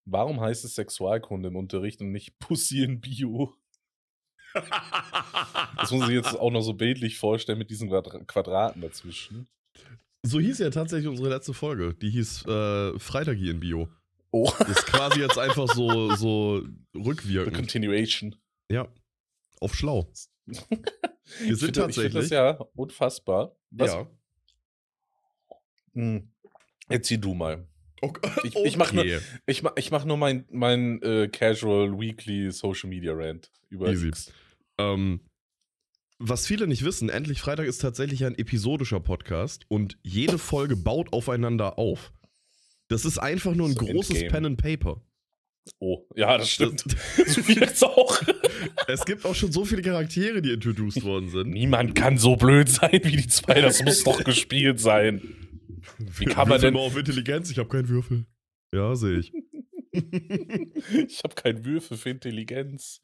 Warum heißt es Sexualkunde im Unterricht und nicht Pussy in Bio? Das muss ich jetzt auch noch so bildlich vorstellen mit diesen Quadraten dazwischen. So hieß ja tatsächlich unsere letzte Folge. Die hieß Freitagi in Bio. Oh. Das ist quasi jetzt einfach so rückwirkend. The Continuation. Ja, auf schlau. Wir sind tatsächlich. Ich finde das ja unfassbar. Ja. Erzähl du mal. Okay. Ich mach nur mein Casual Weekly Social Media Rant über Easy. X. Was viele nicht wissen, Endlich Freitag ist tatsächlich ein episodischer Podcast und jede Folge baut aufeinander auf. Das ist einfach nur ein großes Endgame. Pen and Paper. Oh, ja, das stimmt. So wie jetzt auch. Es gibt auch schon so viele Charaktere, die introduced worden sind. Niemand kann so blöd sein wie die zwei. Das muss doch gespielt sein. Wie kann man denn mal auf Intelligenz? Ich habe keinen Würfel. Ja, sehe ich. Ich habe keinen Würfel für Intelligenz.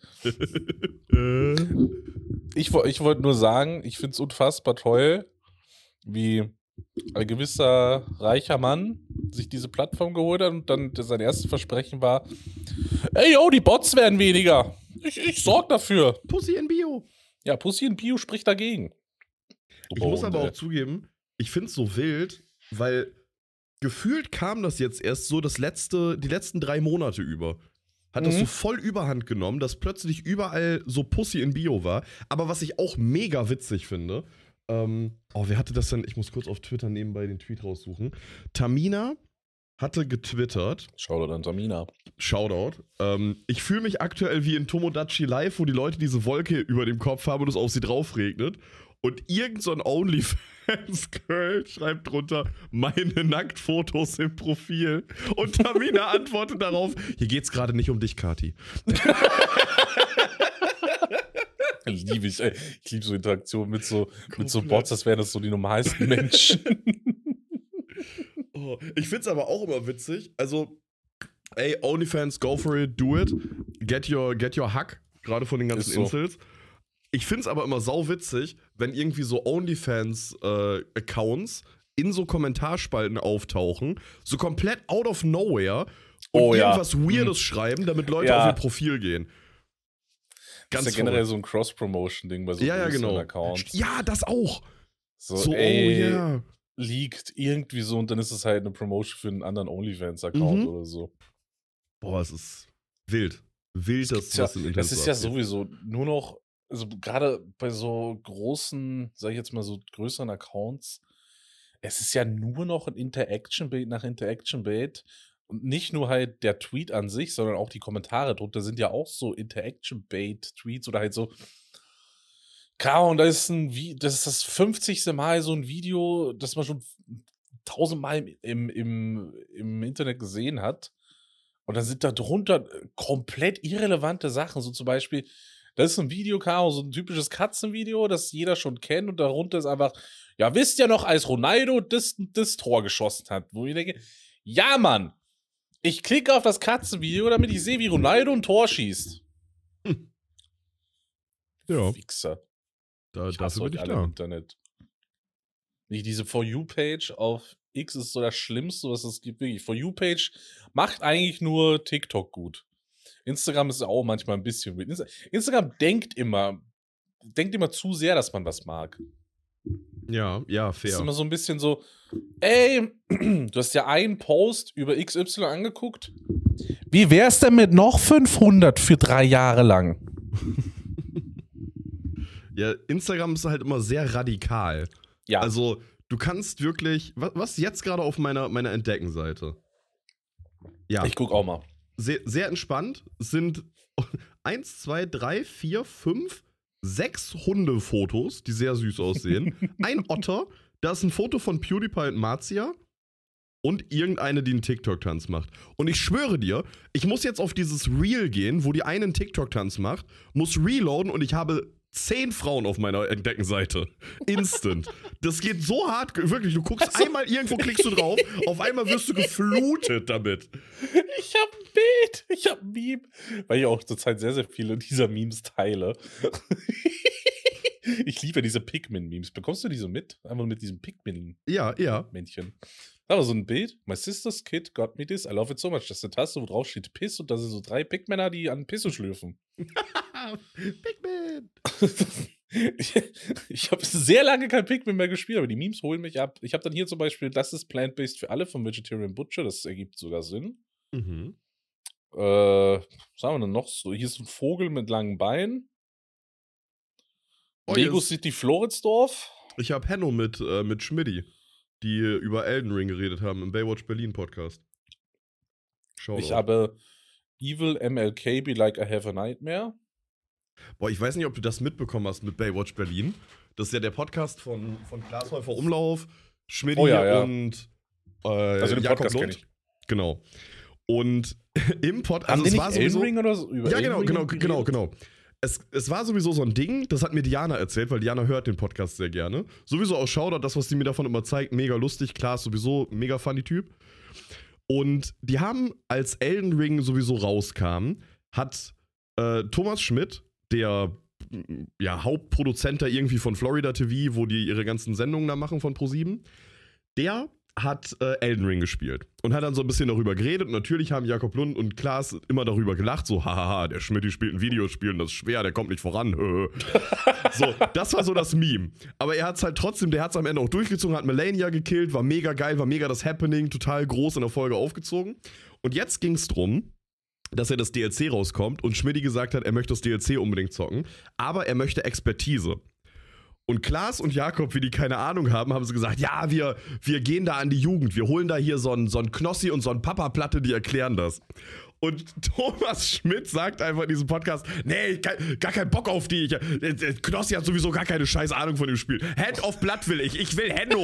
Ich wollte nur sagen, ich finde es unfassbar toll, wie ein gewisser reicher Mann sich diese Plattform geholt hat und dann sein erstes Versprechen war: Ey, yo, die Bots werden weniger. Ich sorge dafür. Pussy in Bio. Ja, Pussy in Bio spricht dagegen. Ich muss aber auch zugeben, ich finde es so wild, weil gefühlt kam das jetzt erst so die letzten 3 Monate über. Hat das so voll überhand genommen, dass plötzlich überall so Pussy in Bio war. Aber was ich auch mega witzig finde, wer hatte das denn? Ich muss kurz auf Twitter nebenbei den Tweet raussuchen. Tamina hatte getwittert. Shoutout an Tamina. Shoutout. Ich fühle mich aktuell wie in Tomodachi Live, wo die Leute diese Wolke über dem Kopf haben und es auf sie drauf regnet. Und irgend so ein OnlyFans-Girl schreibt drunter, meine Nacktfotos im Profil. Und Tamina antwortet darauf, hier geht's gerade nicht um dich, Kati. Liebe ich, ey. Ich liebe so Interaktionen mit so Bots, das wären das so die normalsten Menschen. Oh, ich find's aber auch immer witzig. Also, ey, OnlyFans, go for it, do it. Get your hack, gerade von den ganzen Incels. Ich find's aber immer sauwitzig, wenn irgendwie so OnlyFans-Accounts in so Kommentarspalten auftauchen, so komplett out of nowhere und irgendwas Weirdes schreiben, damit Leute auf ihr Profil gehen. Ganz das ist ja generell so ein Cross-Promotion-Ding bei so genau. Accounts. Ja, das auch. So liegt irgendwie so und dann ist es halt eine Promotion für einen anderen OnlyFans-Account oder so. Boah, es ist wild. Wild, was im Internet das ist ja sowieso nur noch, also gerade bei so großen, sag ich jetzt mal so größeren Accounts, es ist ja nur noch ein Interaction-Bait nach Interaction-Bait. Und nicht nur halt der Tweet an sich, sondern auch die Kommentare drunter sind ja auch so Interaction-Bait-Tweets oder halt so. Klar, und das ist das 50. Mal so ein Video, das man schon 1000 Mal im Internet gesehen hat. Und dann sind da drunter komplett irrelevante Sachen. So zum Beispiel, das ist ein Video, so ein typisches Katzenvideo, das jeder schon kennt. Und darunter ist einfach, ja, wisst ihr noch, als Ronaldo das Tor geschossen hat. Wo ich denke, ja, Mann. Ich klicke auf das Katzenvideo, damit ich sehe, wie Ronaldo ein Tor schießt. Ja. Fixer. Dafür bin ich da. Im Internet. Nicht diese For You-Page auf X ist so das Schlimmste, was es gibt. Wirklich. For You-Page macht eigentlich nur TikTok gut. Instagram ist auch manchmal ein bisschen wild. Instagram denkt immer zu sehr, dass man was mag. Ja, fair. Das ist immer so ein bisschen so, ey, du hast ja einen Post über XY angeguckt. Wie wär's denn mit noch 500 für 3 Jahre lang? Ja, Instagram ist halt immer sehr radikal. Ja. Also, du kannst wirklich, was jetzt gerade auf meiner Entdecken-Seite? Ja. Ich guck auch mal. Sehr, sehr entspannt. Es sind 1, 2, 3, 4, 5, 6 Hundefotos, die sehr süß aussehen. Ein Otter, da ist ein Foto von PewDiePie und Marzia und irgendeine, die einen TikTok-Tanz macht. Und ich schwöre dir, ich muss jetzt auf dieses Reel gehen, wo die einen TikTok-Tanz macht, muss reloaden und ich habe 10 Frauen auf meiner Entdeckenseite. Instant. Das geht so hart, wirklich, du guckst einmal irgendwo, klickst du drauf, auf einmal wirst du geflutet damit. Ich hab ein Bild, ich hab ein Meme. Weil ich auch zurzeit sehr, sehr viele dieser Memes teile. Ich liebe diese Pikmin-Memes. Bekommst du die so mit? Einfach mit diesem Pikmin-Männchen. Ja. Aber so ein Bild, my sister's kid got me this, I love it so much. Das ist eine Taste, wo drauf steht Piss und da sind so 3 Pigmänner, die an Pisse schlürfen. Pikmin! Ich habe sehr lange kein Pikmin mehr gespielt, aber die Memes holen mich ab. Ich habe dann hier zum Beispiel, das ist Plant-Based für alle von Vegetarian Butcher, das ergibt sogar Sinn. Mhm. Was haben wir denn noch so? Hier ist ein Vogel mit langen Beinen. Oh, Lego yes. City Floridsdorf. Ich habe Henno mit Schmidti, die über Elden Ring geredet haben im Baywatch Berlin Podcast. Ich habe Evil MLK Be Like I Have a Nightmare. Boah, ich weiß nicht, ob du das mitbekommen hast mit Baywatch Berlin. Das ist ja der Podcast von Klaas Häufer Umlauf, Schmidti und also den Jakob Podcast kenn Lund. ich. Genau. Und im Podcast. Haben Also die es war nicht Elden sowieso. Ring oder so? Über Ja, Elden Ring geredet? genau. Es war sowieso so ein Ding, das hat mir Diana erzählt, weil Diana hört den Podcast sehr gerne. Sowieso auch Shoutout, das, was die mir davon immer zeigt, mega lustig. Klar, ist sowieso ein mega funny Typ. Und die haben, als Elden Ring sowieso rauskam, hat Thomas Schmidt, der Hauptproduzent da irgendwie von Florida TV, wo die ihre ganzen Sendungen da machen von ProSieben, der hat Elden Ring gespielt und hat dann so ein bisschen darüber geredet. Und natürlich haben Jakob Lund und Klaas immer darüber gelacht, so, hahaha, der Schmidt spielt ein Videospiel und das ist schwer, der kommt nicht voran. So, das war so das Meme. Aber er hat es halt trotzdem, der hat es am Ende auch durchgezogen, hat Melania gekillt, war mega geil, war mega das Happening, total groß in der Folge aufgezogen. Und jetzt ging es drum, dass er das DLC rauskommt und Schmidti gesagt hat, er möchte das DLC unbedingt zocken, aber er möchte Expertise. Und Klaas und Jakob, wie die keine Ahnung haben, haben sie gesagt, ja, wir gehen da an die Jugend, wir holen da hier so einen Knossi und so einen Papa-Platte, die erklären das. Und Thomas Schmidt sagt einfach in diesem Podcast, nee, gar keinen Bock auf die. Knossi hat sowieso gar keine scheiß Ahnung von dem Spiel. Hand of Blood will ich will Henno.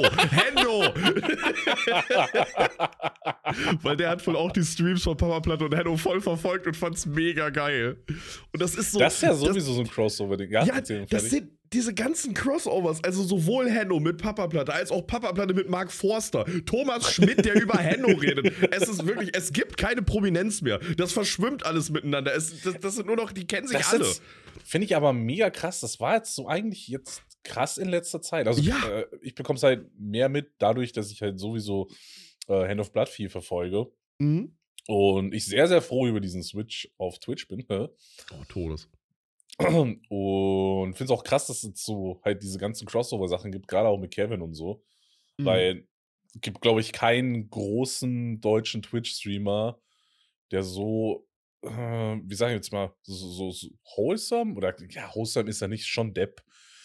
Weil der hat wohl auch die Streams von Papa Platte und Henno voll verfolgt und fand's mega geil. Und das ist so. Das ist ja sowieso so ein Crossover-Ding. Ja, das sind diese ganzen Crossovers, also sowohl Henno mit Papa Platte als auch Papa Platte mit Mark Forster, Thomas Schmidt, der über Henno redet. Es ist wirklich, es gibt keine Prominenz mehr. Das verschwimmt alles miteinander. Das sind nur noch, die kennen sich das alle. Finde ich aber mega krass. Das war jetzt so eigentlich jetzt krass in letzter Zeit. Also ich bekomme es halt mehr mit, dadurch, dass ich halt sowieso Hand of Blood viel verfolge. Mhm. Und ich sehr, sehr froh über diesen Switch auf Twitch bin. Oh, Todes. Und finde es auch krass, dass es so halt diese ganzen Crossover-Sachen gibt, gerade auch mit Kevin und so. Weil es gibt, glaube ich, keinen großen deutschen Twitch-Streamer, der so, wie sage ich jetzt mal, so wholesome, oder ja, wholesome ist ja nicht, schon Depp.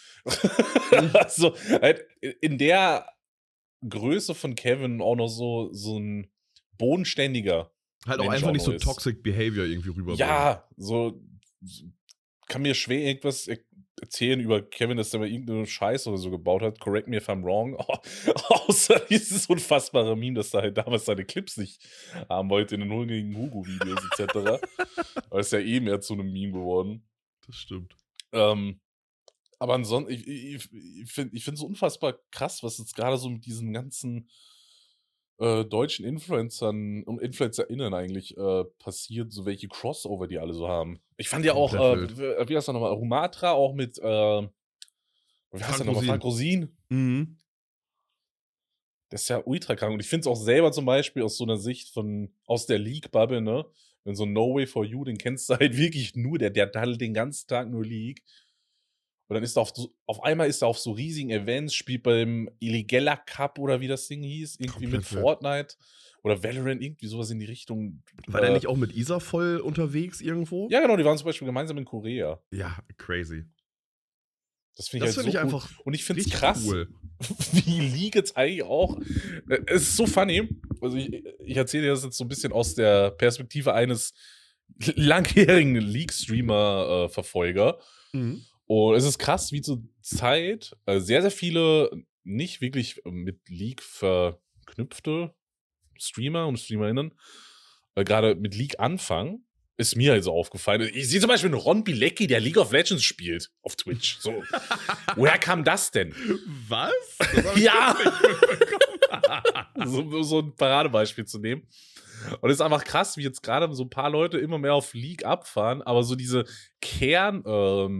Also halt in der Größe von Kevin auch noch so ein bodenständiger Halt auch Mensch einfach nicht so ist. Toxic Behavior irgendwie rüberbringen. Ja, so kann mir schwer irgendwas erzählen über Kevin, dass der mal irgendeine Scheiße oder so gebaut hat. Correct me if I'm wrong. Außer dieses unfassbare Meme, dass er halt damals seine Clips nicht haben wollte in den hungrigen Hugo-Videos etc. Aber ist ja mehr zu einem Meme geworden. Das stimmt. Aber ansonsten, ich finde es so unfassbar krass, was jetzt gerade so mit diesen ganzen deutschen Influencern und InfluencerInnen eigentlich passiert, so welche Crossover die alle so haben. Ich fand ja auch, wie heißt das nochmal, Rumatra auch mit, wie heißt der nochmal, Frank Rosin. Mhm. Das ist ja ultra krank. Und ich finde es auch selber zum Beispiel aus so einer Sicht aus der League-Bubble, ne? Wenn so No Way For You, den kennst du halt wirklich nur, der hat den ganzen Tag nur League. Und dann ist er auf einmal ist er auf so riesigen Events, spielt beim Illegella Cup oder wie das Ding hieß, irgendwie Komplett mit Fortnite oder Valorant, irgendwie sowas in die Richtung. War der nicht auch mit Isa voll unterwegs irgendwo? Ja, genau, die waren zum Beispiel gemeinsam in Korea. Ja, crazy. Das finde ich halt so ich cool. einfach. Und ich finde es richtig krass, cool. wie League jetzt eigentlich auch. Es ist so funny. Also ich erzähle dir das jetzt so ein bisschen aus der Perspektive eines langjährigen League-Streamer-Verfolger. Mhm. Und es ist krass, wie zur Zeit sehr, sehr viele nicht wirklich mit League verknüpfte Streamer und StreamerInnen gerade mit League anfangen. Ist mir also aufgefallen. Ich sehe zum Beispiel einen Ron Bilecki, der League of Legends spielt auf Twitch. So. Woher kam das denn? Was? Ja! so ein Paradebeispiel zu nehmen. Und es ist einfach krass, wie jetzt gerade so ein paar Leute immer mehr auf League abfahren, aber so diese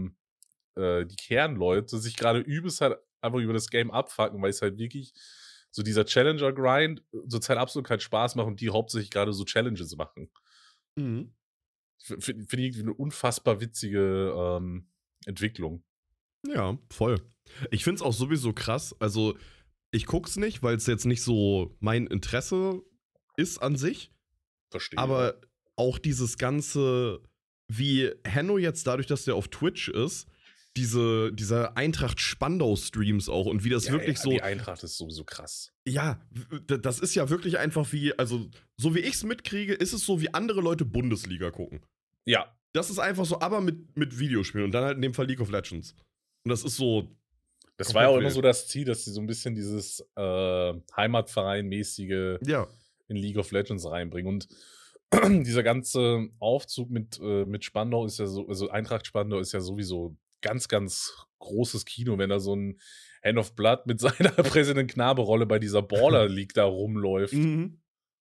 die Kernleute sich gerade übelst halt einfach über das Game abfucken, weil es halt wirklich so dieser Challenger-Grind zurzeit absolut keinen Spaß macht und die hauptsächlich gerade so Challenges machen. Mhm. Finde ich irgendwie eine unfassbar witzige Entwicklung. Ja, voll. Ich find's auch sowieso krass. Also, ich guck's nicht, weil es jetzt nicht so mein Interesse ist an sich. Verstehe. Aber auch dieses ganze, wie Henno jetzt dadurch, dass der auf Twitch ist, diese Eintracht-Spandau-Streams auch und wie das wirklich so. Die Eintracht ist sowieso krass. Ja, das ist ja wirklich einfach wie, also, so wie ich's mitkriege, ist es so, wie andere Leute Bundesliga gucken. Ja. Das ist einfach so, aber mit Videospielen und dann halt in dem Fall League of Legends. Und das ist so. Das war ja auch immer so das Ziel, dass sie so ein bisschen dieses Heimatverein-mäßige in League of Legends reinbringen. Und dieser ganze Aufzug mit Spandau ist ja so, also Eintracht Spandau ist ja sowieso ganz, ganz großes Kino, wenn da so ein Hand of Blood mit seiner Präsident Knabe-Rolle bei dieser Baller League da rumläuft. Mhm.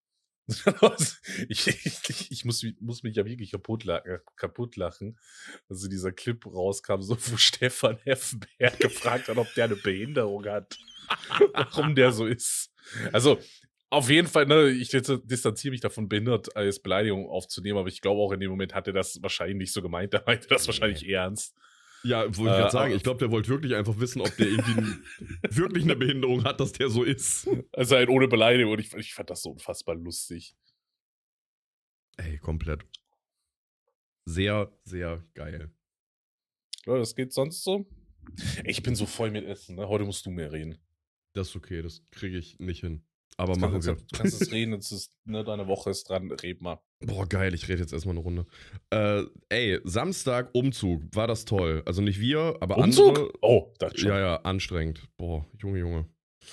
Ich muss mich ja wirklich kaputt lachen, also dieser Clip rauskam, so wo Stefan Effenberg gefragt hat, ob der eine Behinderung hat, warum der so ist. Also auf jeden Fall, ne, ich distanziere mich davon, behindert als Beleidigung aufzunehmen, aber ich glaube auch in dem Moment hat er das wahrscheinlich nicht so gemeint, er meinte das wahrscheinlich ernst. Ja, wollte ich gerade sagen, ich glaube, der wollte wirklich einfach wissen, ob der irgendwie wirklich eine Behinderung hat, dass der so ist. Also halt ohne Beleidigung und ich fand das so unfassbar lustig. Ey, komplett. Sehr, sehr geil. Leute, das geht sonst so? Ich bin so voll mit Essen, ne? Heute musst du mehr reden. Das ist okay, das kriege ich nicht hin. Aber machen wir. Du kannst es reden, jetzt ist, ne, deine Woche ist dran, red mal. Boah, geil, ich rede jetzt erstmal eine Runde. Samstag Umzug, war das toll. Also nicht wir, aber Umzug? andere. Oh, das schon. Ja, anstrengend. Boah, Junge.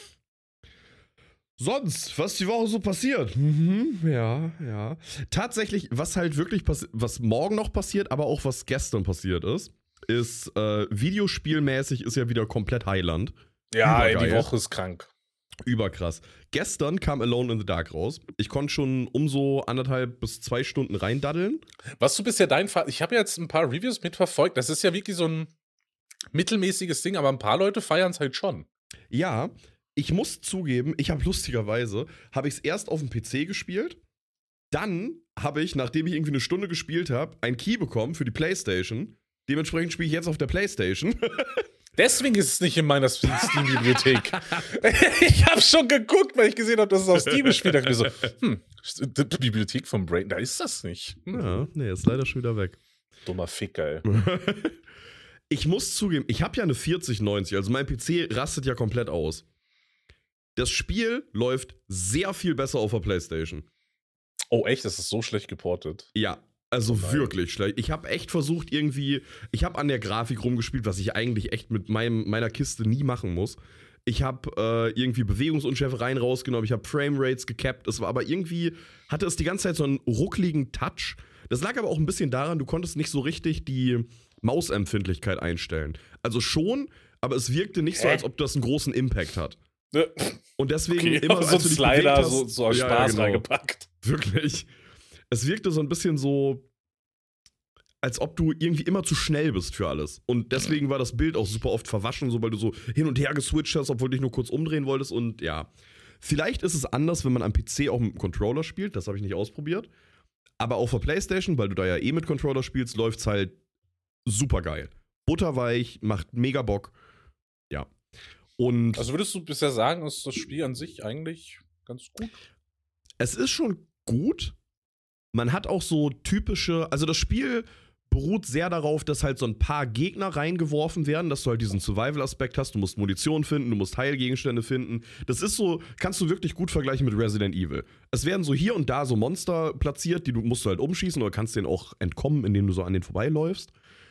Sonst, was die Woche so passiert? Ja. Tatsächlich, was halt wirklich was morgen noch passiert, aber auch was gestern passiert ist videospielmäßig ist ja wieder komplett Highland. Ja, ey, die Woche ist krank. Überkrass. Gestern kam Alone in the Dark raus. Ich konnte schon um so 1,5 bis 2 Stunden reindaddeln. Was du bisher ich habe jetzt ein paar Reviews mitverfolgt. Das ist ja wirklich so ein mittelmäßiges Ding, aber ein paar Leute feiern es halt schon. Ja, ich muss zugeben, ich habe lustigerweise, habe ich es erst auf dem PC gespielt. Dann habe ich, nachdem ich irgendwie eine Stunde gespielt habe, ein Key bekommen für die PlayStation. Dementsprechend spiele ich jetzt auf der PlayStation. Deswegen ist es nicht in meiner Steam-Bibliothek. Ich habe schon geguckt, weil ich gesehen habe, dass es auf Steam gespielt hat. Ich so, die Bibliothek vom Brain, da ist das nicht. Ja, nee, ist leider schon wieder weg. Dummer Ficker, ey. Ich muss zugeben, ich habe ja eine 4090, also mein PC rastet ja komplett aus. Das Spiel läuft sehr viel besser auf der PlayStation. Oh, echt? Das ist so schlecht geportet? Ja. Also wirklich schlecht. Ich habe echt versucht ich habe an der Grafik rumgespielt, was ich eigentlich echt mit meiner Kiste nie machen muss. Ich habe irgendwie Bewegungsunschärfe rausgenommen, ich habe Framerates gecapped, aber irgendwie hatte es die ganze Zeit so einen ruckligen Touch. Das lag aber auch ein bisschen daran, du konntest nicht so richtig die Mausempfindlichkeit einstellen. Also schon, aber es wirkte nicht so, als ob das einen großen Impact hat. Und deswegen immer so ein Slider so aus Spaß genau, reingepackt. Wirklich. Es wirkte so ein bisschen so, als ob du irgendwie immer zu schnell bist für alles. Und deswegen war das Bild auch super oft verwaschen, so weil du so hin und her geswitcht hast, obwohl du dich nur kurz umdrehen wolltest. Und ja, vielleicht ist es anders, wenn man am PC auch mit dem Controller spielt. Das habe ich nicht ausprobiert. Aber auf der PlayStation, weil du da ja eh mit Controller spielst, läuft es halt super geil. Butterweich, macht mega Bock. Ja. Und also würdest du bisher sagen, ist das Spiel an sich eigentlich ganz gut? Es ist schon gut. Man hat auch so typische, also das Spiel beruht sehr darauf, dass halt so ein paar Gegner reingeworfen werden, dass du halt diesen Survival-Aspekt hast. Du musst Munition finden, du musst Heilgegenstände finden. Das ist so, kannst du wirklich gut vergleichen mit Resident Evil. Es werden so hier und da so Monster platziert, die musst du halt umschießen oder kannst denen auch entkommen, indem du so an denen vorbeiläufst.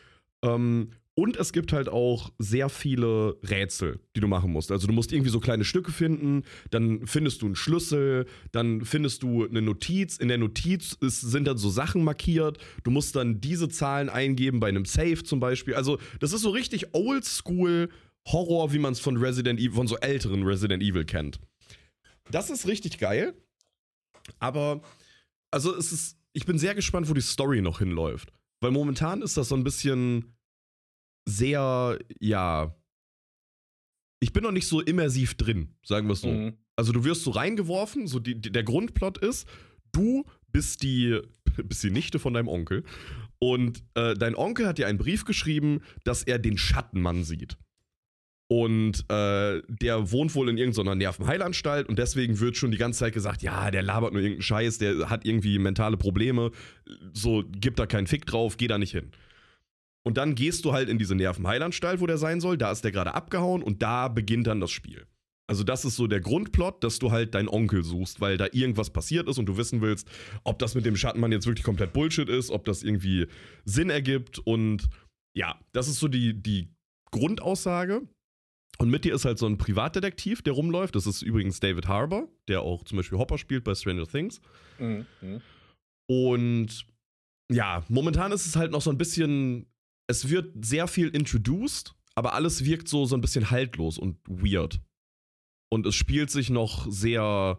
Und es gibt halt auch sehr viele Rätsel, die du machen musst. Also du musst irgendwie so kleine Stücke finden, dann findest du einen Schlüssel, dann findest du eine Notiz. In der Notiz sind dann so Sachen markiert. Du musst dann diese Zahlen eingeben bei einem Safe zum Beispiel. Also das ist so richtig oldschool Horror, wie man es von von so älteren Resident Evil kennt. Das ist richtig geil. Aber, also ich bin sehr gespannt, wo die Story noch hinläuft. Weil momentan ist das so ein bisschen sehr, ja, ich bin noch nicht so immersiv drin, sagen wir es so. Also du wirst so reingeworfen, so der Grundplot ist, du bist die Nichte von deinem Onkel und dein Onkel hat dir einen Brief geschrieben, dass er den Schattenmann sieht. Und der wohnt wohl in irgendeiner Nervenheilanstalt und deswegen wird schon die ganze Zeit gesagt, ja, der labert nur irgendeinen Scheiß, der hat irgendwie mentale Probleme, so, gib da keinen Fick drauf, geh da nicht hin. Und dann gehst du halt in diese Nervenheilanstalt, wo der sein soll, da ist der gerade abgehauen und da beginnt dann das Spiel. Also das ist so der Grundplot, dass du halt deinen Onkel suchst, weil da irgendwas passiert ist und du wissen willst, ob das mit dem Schattenmann jetzt wirklich komplett Bullshit ist, ob das irgendwie Sinn ergibt und ja, das ist so die Grundaussage. Und mit dir ist halt so ein Privatdetektiv, der rumläuft. Das ist übrigens David Harbour, der auch zum Beispiel Hopper spielt bei Stranger Things. Mhm. Und ja, momentan ist es halt noch so ein bisschen, es wird sehr viel introduced, aber alles wirkt so ein bisschen haltlos und weird. Und es spielt sich noch sehr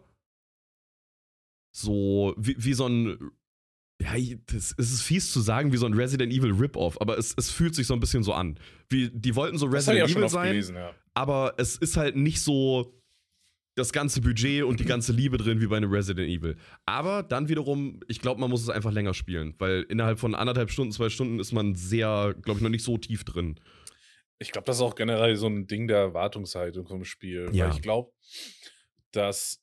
so wie so ein, ja, es ist fies zu sagen, wie so ein Resident Evil Rip-Off, aber es fühlt sich so ein bisschen so an. Die wollten so Resident Evil sein, gelesen, ja. aber es ist halt nicht so das ganze Budget und die ganze Liebe drin wie bei einem Resident Evil. Aber dann wiederum, ich glaube, man muss es einfach länger spielen, weil innerhalb von 1,5 Stunden, 2 Stunden ist man sehr, glaube ich, noch nicht so tief drin. Ich glaube, das ist auch generell so ein Ding der Erwartungshaltung vom Spiel. Ja. Weil ich glaube, dass,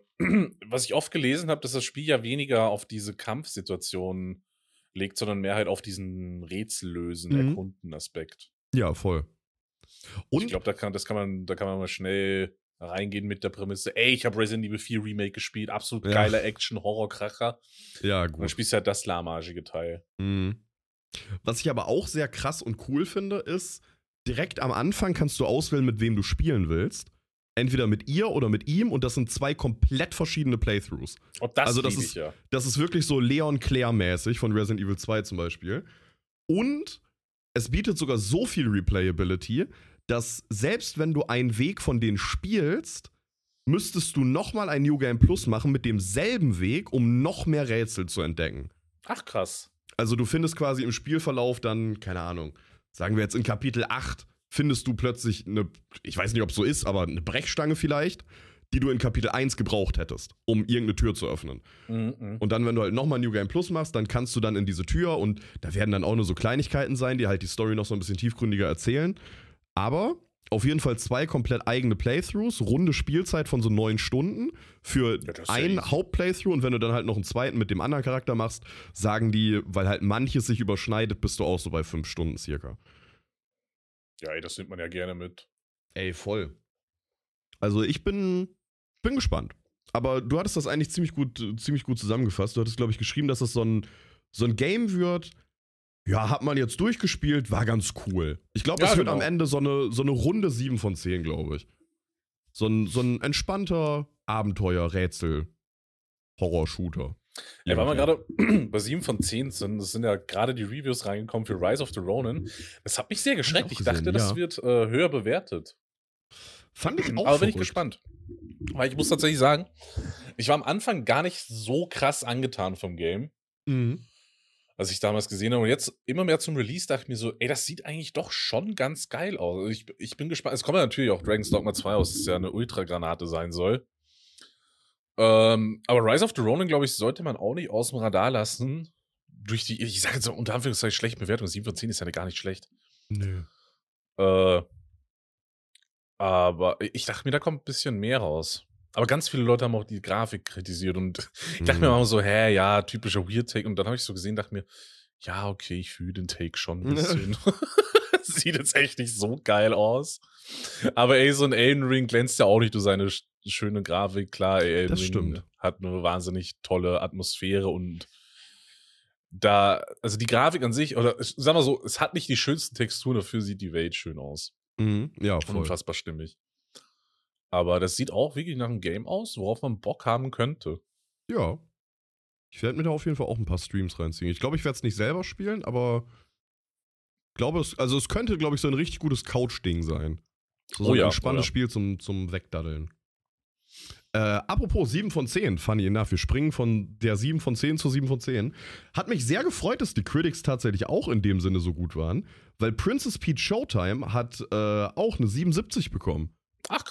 was ich oft gelesen habe, dass das Spiel ja weniger auf diese Kampfsituationen legt, sondern mehr halt auf diesen Rätsellösen, Erkunden-Aspekt. Ja, voll. Und ich glaube, da kann man mal schnell reingehen mit der Prämisse, ey, ich habe Resident Evil 4 Remake gespielt, absolut geiler Action-Horror-Kracher. Ja, gut. Und dann spielst du halt das lahmarschige Teil. Was ich aber auch sehr krass und cool finde, ist, direkt am Anfang kannst du auswählen, mit wem du spielen willst. Entweder mit ihr oder mit ihm und das sind 2 komplett verschiedene Playthroughs. Und das ist ja. Das ist wirklich so Leon-Claire-mäßig von Resident Evil 2 zum Beispiel. Und es bietet sogar so viel Replayability, dass selbst wenn du einen Weg von denen spielst, müsstest du nochmal ein New Game Plus machen mit demselben Weg, um noch mehr Rätsel zu entdecken. Ach, krass. Also du findest quasi im Spielverlauf dann, keine Ahnung, sagen wir jetzt in Kapitel 8, findest du plötzlich ich weiß nicht, ob es so ist, aber eine Brechstange vielleicht, die du in Kapitel 1 gebraucht hättest, um irgendeine Tür zu öffnen. Und dann, wenn du halt nochmal New Game Plus machst, dann kannst du dann in diese Tür und da werden dann auch nur so Kleinigkeiten sein, die halt die Story noch so ein bisschen tiefgründiger erzählen. Aber auf jeden Fall 2 komplett eigene Playthroughs, runde Spielzeit von so 9 Stunden für ein Hauptplaythrough und wenn du dann halt noch einen zweiten mit dem anderen Charakter machst, sagen die, weil halt manches sich überschneidet, bist du auch so bei 5 Stunden circa. Ja, ey, das nimmt man ja gerne mit. Ey, voll. Also ich bin gespannt. Aber du hattest das eigentlich ziemlich gut zusammengefasst. Du hattest, glaube ich, geschrieben, dass das so ein Game wird. Ja, hat man jetzt durchgespielt, war ganz cool. Ich glaube, das wird am Ende so eine runde 7 von 10, glaube ich. So ein entspannter Abenteuer-Rätsel-Horror-Shooter. Ja, weil wir gerade bei 7 von 10 sind, es sind ja gerade die Reviews reingekommen für Rise of the Ronin. Das hat mich sehr geschreckt. Ich dachte, das wird höher bewertet. Fand ich auch. Aber bin ich gespannt. Weil ich muss tatsächlich sagen, ich war am Anfang gar nicht so krass angetan vom Game. Als ich damals gesehen habe. Und jetzt immer mehr zum Release dachte ich mir so, ey, das sieht eigentlich doch schon ganz geil aus. Also ich bin gespannt. Es kommt ja natürlich auch Dragon's Dogma 2 aus, das ja eine Ultragranate sein soll. Aber Rise of the Ronin, glaube ich, sollte man auch nicht aus dem Radar lassen. Durch die, ich sage jetzt so unter Anführungszeichen, schlechte Bewertung. 7 von 10 ist ja gar nicht schlecht. Nö. Aber ich dachte mir, da kommt ein bisschen mehr raus. Aber ganz viele Leute haben auch die Grafik kritisiert und ich dachte mir auch so, ja, typischer Weird-Take. Und dann habe ich so gesehen, dachte mir, ja, okay, ich fühle den Take schon ein bisschen. Sieht jetzt echt nicht so geil aus. Aber ey, so ein Elden Ring glänzt ja auch nicht durch seine schöne Grafik. Klar, Elden Ring hat eine wahnsinnig tolle Atmosphäre und also die Grafik an sich, oder sagen wir so, es hat nicht die schönsten Texturen, dafür sieht die Welt schön aus. Ja, voll. Unfassbar stimmig. Aber das sieht auch wirklich nach einem Game aus, worauf man Bock haben könnte. Ja. Ich werde mir da auf jeden Fall auch ein paar Streams reinziehen. Ich glaube, ich werde es nicht selber spielen, aber ich glaube, es könnte, glaube ich, so ein richtig gutes Couch-Ding sein. So ein entspanntes Spiel zum Wegdaddeln. Apropos 7 von 10, funny enough, wir springen von der 7 von 10 zur 7 von 10. Hat mich sehr gefreut, dass die Critics tatsächlich auch in dem Sinne so gut waren, weil Princess Peach Showtime hat auch eine 77 bekommen. Ach krass.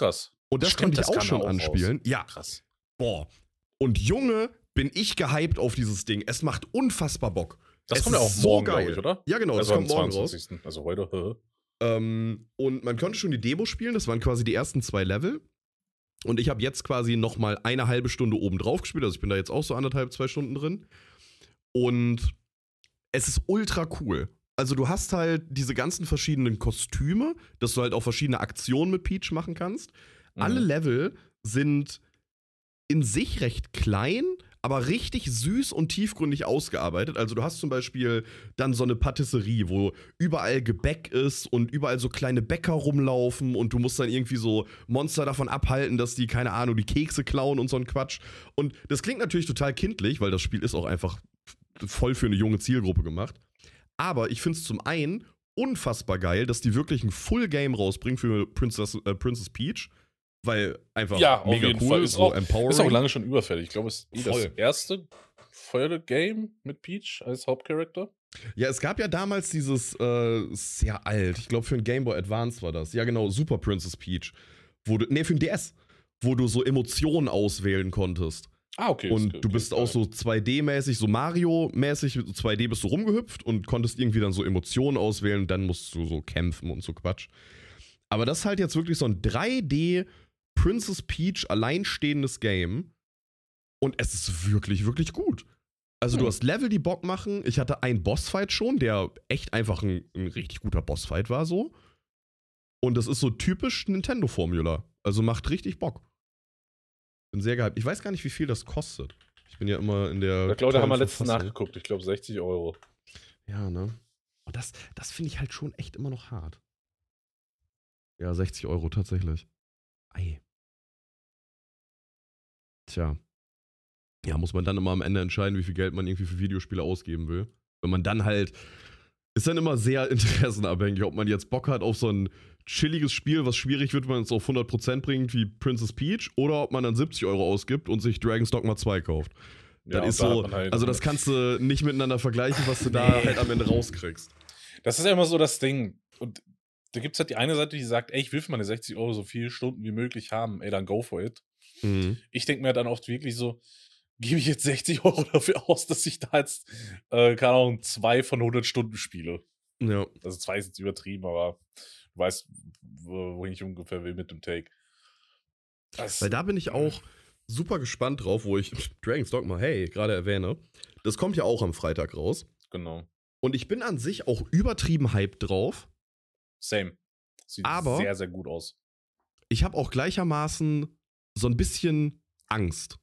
Und das Stimmt, konnte ich das auch kam schon auch raus. anspielen. Ja, Krass. boah. Und Junge, bin ich gehypt auf dieses Ding. Es macht unfassbar Bock. Das Es kommt ja ist auch so morgen, geil. glaube ich, oder? Ja, genau, das Also am kommt morgen raus. 22. Also heute. Und man konnte schon die Demo spielen, das waren quasi die ersten 2 Level. Und ich habe jetzt quasi nochmal eine halbe Stunde oben drauf gespielt, also ich bin da jetzt auch so 1,5, 2 Stunden drin. Und es ist ultra cool. Also du hast halt diese ganzen verschiedenen Kostüme, dass du halt auch verschiedene Aktionen mit Peach machen kannst. Alle Level sind in sich recht klein, aber richtig süß und tiefgründig ausgearbeitet. Also du hast zum Beispiel dann so eine Patisserie, wo überall Gebäck ist und überall so kleine Bäcker rumlaufen und du musst dann irgendwie so Monster davon abhalten, dass die, keine Ahnung, die Kekse klauen und so ein Quatsch. Und das klingt natürlich total kindlich, weil das Spiel ist auch einfach voll für eine junge Zielgruppe gemacht. Aber ich finde es zum einen unfassbar geil, dass die wirklich ein Full-Game rausbringen für Princess Peach. Weil einfach Ja, mega auf jeden cool, Fall. so empowering. Ist auch lange schon überfällig. Ich glaube, es ist das Voll. erste Feuer-Game mit Peach als Hauptcharakter. Ja, es gab ja damals dieses, sehr alt, ich glaube für ein Game Boy Advance war das. Ja, genau, Super Princess Peach. Für ein DS, wo du so Emotionen auswählen konntest. Ah, okay. Und du bist auch so 2D-mäßig, so Mario-mäßig, 2D bist du rumgehüpft und konntest irgendwie dann so Emotionen auswählen und dann musst du so kämpfen und so Quatsch. Aber das ist halt jetzt wirklich so ein 3D Princess Peach alleinstehendes Game und es ist wirklich, wirklich gut. Also du hast Level, die Bock machen. Ich hatte einen Bossfight schon, der echt einfach ein richtig guter Bossfight war so. Und das ist so typisch Nintendo-Formula. Also macht richtig Bock. Bin sehr gehypt. Ich weiß gar nicht, wie viel das kostet. Ich bin ja immer in der. Ich glaube, da haben wir tollen letztens Verfassung. nachgeguckt. Ich glaube, 60 Euro. Ja, ne? Und das finde ich halt schon echt immer noch hart. Ja, 60 Euro tatsächlich. Ei. Tja. Ja, muss man dann immer am Ende entscheiden, wie viel Geld man irgendwie für Videospiele ausgeben will. Wenn man dann halt. Ist dann immer sehr interessenabhängig, ob man jetzt Bock hat auf so ein chilliges Spiel, was schwierig wird, wenn man es auf 100% bringt, wie Princess Peach, oder ob man dann 70 Euro ausgibt und sich Dragon's Dogma 2 kauft. Ja, Das ist da hat so, man halt- also das kannst du nicht miteinander vergleichen, was du da halt am Ende rauskriegst. Das ist ja immer so das Ding. Und da gibt es halt die eine Seite, die sagt, ey, ich will für meine 60 Euro so viele Stunden wie möglich haben. Ey, dann go for it. Mhm. Ich denke mir dann oft wirklich so, gebe ich jetzt 60 Euro dafür aus, dass ich da jetzt, keine Ahnung, 2 von 100 Stunden spiele. Ja. Also 2 ist jetzt übertrieben, aber du weißt, wohin ich ungefähr will mit dem Take. Weil da bin ich auch super gespannt drauf, wo ich Dragon's Dogma, hey, gerade erwähne. Das kommt ja auch am Freitag raus. Genau. Und ich bin an sich auch übertrieben hyped drauf. Same. Sieht Aber- sehr, sehr gut aus. Ich habe auch gleichermaßen so ein bisschen Angst.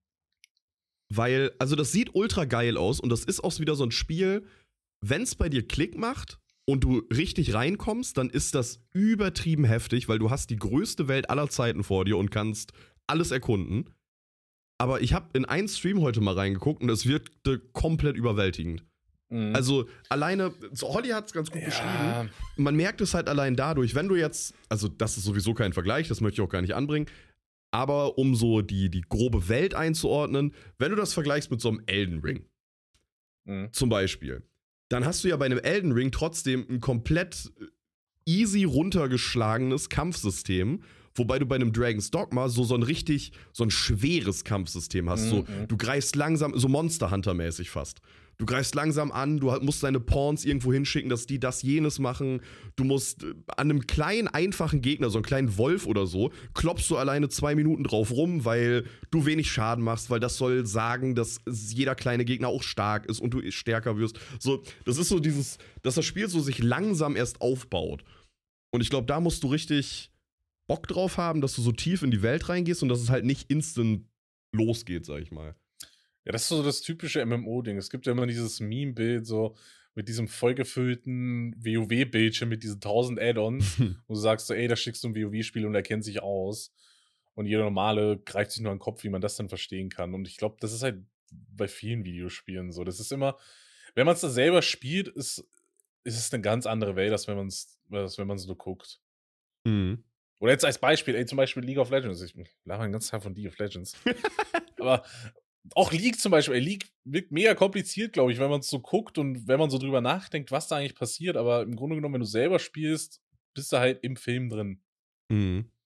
Weil, also das sieht ultra geil aus und das ist auch wieder so ein Spiel, wenn es bei dir Klick macht und du richtig reinkommst, dann ist das übertrieben heftig, weil du hast die größte Welt aller Zeiten vor dir und kannst alles erkunden. Aber ich habe in einen Stream heute mal reingeguckt und es wirkte komplett überwältigend. Mhm. Also alleine, so Holly hat es ganz gut beschrieben, ja, man merkt es halt allein dadurch, wenn du jetzt, also das ist sowieso kein Vergleich, das möchte ich auch gar nicht anbringen, aber um so die grobe Welt einzuordnen, wenn du das vergleichst mit so einem Elden Ring mhm. zum Beispiel, dann hast du ja bei einem Elden Ring trotzdem ein komplett easy runtergeschlagenes Kampfsystem, wobei du bei einem Dragon's Dogma so ein schweres Kampfsystem hast. So, du greifst langsam, so Monster Hunter-mäßig fast. Du greifst langsam an, du musst deine Pawns irgendwo hinschicken, dass die das, jenes machen. Du musst an einem kleinen, einfachen Gegner, so einen kleinen Wolf oder so, klopfst du alleine 2 Minuten drauf rum, weil du wenig Schaden machst, weil das soll sagen, dass jeder kleine Gegner auch stark ist und du stärker wirst. So, das ist so dieses, dass das Spiel so sich langsam erst aufbaut. Und ich glaube, da musst du richtig Bock drauf haben, dass du so tief in die Welt reingehst und dass es halt nicht instant losgeht, sag ich mal. Ja, das ist so das typische MMO-Ding. Es gibt ja immer dieses Meme-Bild, so mit diesem vollgefüllten WoW-Bildschirm mit diesen 1000 Add-ons. Und du sagst so, ey, da schickst du ein WoW-Spiel und er kennt sich aus. Und jeder Normale greift sich nur an den Kopf, wie man das dann verstehen kann. Und ich glaube, das ist halt bei vielen Videospielen so. Das ist immer, wenn man es da selber spielt, ist es eine ganz andere Welt, als wenn man es nur guckt. Mhm. Oder jetzt als Beispiel, zum Beispiel League of Legends. Ich lache den ganzen Tag von League of Legends. Aber auch League zum Beispiel. League wirkt mega kompliziert, glaube ich, wenn man es so guckt und wenn man so drüber nachdenkt, was da eigentlich passiert. Aber im Grunde genommen, wenn du selber spielst, bist du halt im Film drin. Mhm.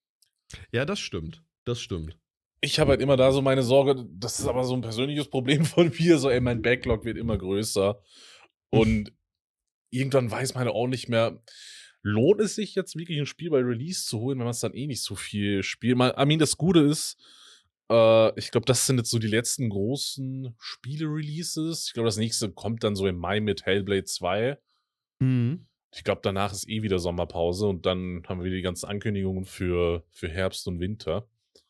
Ja, das stimmt. Das stimmt. Ich habe halt immer da so meine Sorge, das ist aber so ein persönliches Problem von mir, so, ey, mein Backlog wird immer größer und irgendwann weiß man auch nicht mehr, lohnt es sich jetzt wirklich ein Spiel bei Release zu holen, wenn man es dann eh nicht so viel spielt? Das Gute ist, ich glaube, das sind jetzt so die letzten großen Spiele-Releases. Ich glaube, das nächste kommt dann so im Mai mit Hellblade 2. Mhm. Ich glaube, danach ist eh wieder Sommerpause und dann haben wir wieder die ganzen Ankündigungen für Herbst und Winter.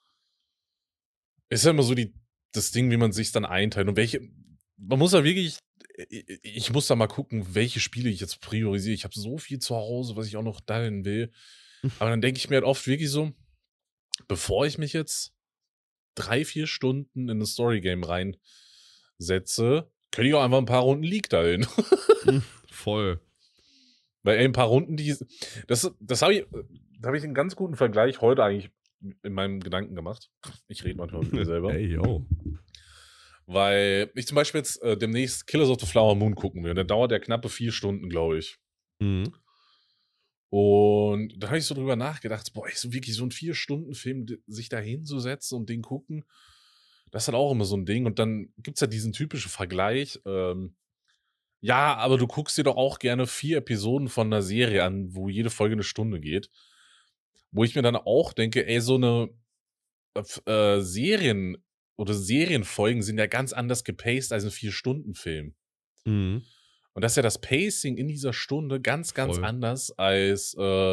Ist ja immer so das Ding, wie man sich dann einteilt und man muss ja wirklich, ich muss da mal gucken, welche Spiele ich jetzt priorisiere. Ich habe so viel zu Hause, was ich auch noch teilen will. Aber dann denke ich mir halt oft wirklich so, bevor ich mich jetzt 3-4 Stunden in ein Storygame reinsetze, könnte ich auch einfach ein paar Runden League dahin. Voll. Weil ein paar Runden, da habe ich einen ganz guten Vergleich heute eigentlich in meinem Gedanken gemacht. Ich rede manchmal mit mir selber. Hey, yo. Weil ich zum Beispiel jetzt demnächst Killers of the Flower Moon gucken will. Und der dauert ja knappe 4 Stunden, glaube ich. Mhm. Und da habe ich so drüber nachgedacht, boah, so wirklich so ein 4-Stunden-Film, sich da hinzusetzen und den gucken, das ist halt auch immer so ein Ding. Und dann gibt es ja diesen typischen Vergleich, ja, aber du guckst dir doch auch gerne 4 Episoden von einer Serie an, wo jede Folge 1 Stunde geht. Wo ich mir dann auch denke, ey, so eine Serien oder Serienfolgen sind ja ganz anders gepaced als ein 4-Stunden-Film. Mhm. Und das ist ja das Pacing in dieser Stunde ganz, ganz Voll. anders als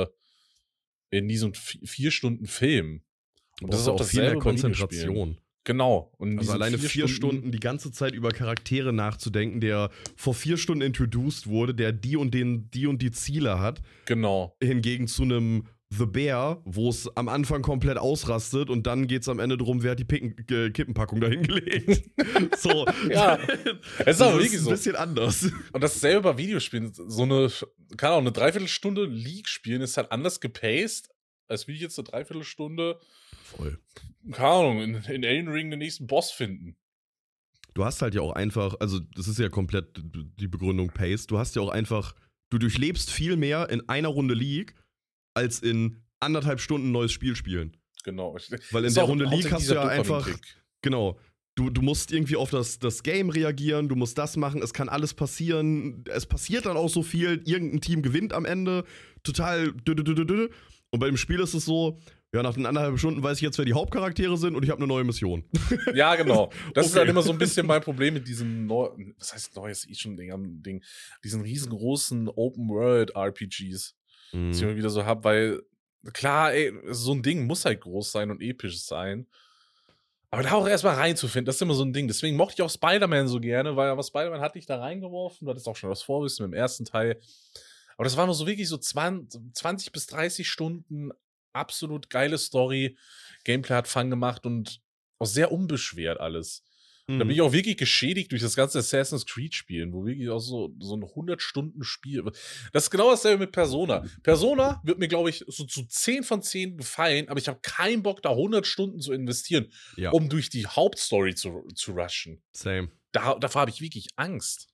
in diesem 4-Stunden-Film. Und Und das das ist ist auch auch viel mehr dasselbe bei Videospielen. Konzentration. Genau. Und in Also diesen alleine 4 4 Stunden die ganze Zeit über Charaktere nachzudenken, der vor 4 Stunden introduced wurde, der die und die Ziele hat. Genau. Hingegen zu einem The Bear, wo es am Anfang komplett ausrastet und dann geht es am Ende darum, wer hat die Kippenpackung dahin gelegt. So. Ja. Es ist aber wirklich so. Ein bisschen anders. Und dasselbe bei Videospielen. So eine, keine Ahnung, eine Dreiviertelstunde League spielen ist halt anders gepaced, als wie ich jetzt eine Dreiviertelstunde, Voll. keine Ahnung, in Elden Ring den nächsten Boss finden. Du hast halt ja auch einfach, also das ist ja komplett die Begründung Pace, du hast ja auch einfach, du durchlebst viel mehr in einer Runde League, als in 1,5 Stunden neues Spiel spielen. Genau. Weil in der Runde League hast du ja einfach, genau, du musst irgendwie auf das Game reagieren, du musst das machen, es kann alles passieren, es passiert dann auch so viel, irgendein Team gewinnt am Ende, total und bei dem Spiel ist es so, ja, nach den 1,5 Stunden weiß ich jetzt, wer die Hauptcharaktere sind und ich habe eine neue Mission. Ja, genau. Das ist Okay. halt immer so ein bisschen mein Problem mit diesen was heißt neues schon Ding, diesen riesengroßen Open-World-RPGs, die ich immer wieder so habe, weil klar, ey, so ein Ding muss halt groß sein und episch sein. Aber da auch erstmal reinzufinden, das ist immer so ein Ding. Deswegen mochte ich auch Spider-Man so gerne, weil aber Spider-Man hat dich da reingeworfen, du hattest auch schon das Vorwissen im ersten Teil. Aber das war nur so wirklich so 20 bis 30 Stunden absolut geile Story. Gameplay hat Fun gemacht und auch sehr unbeschwert alles. Da bin ich auch wirklich geschädigt durch das ganze Assassin's Creed-Spielen, wo wirklich auch so ein 100-Stunden-Spiel. Das ist genau dasselbe mit Persona. Persona wird mir, glaube ich, so zu 10 von 10 gefallen, aber ich habe keinen Bock, da 100 Stunden zu investieren, um durch die Hauptstory zu rushen. Same. Davor habe ich wirklich Angst.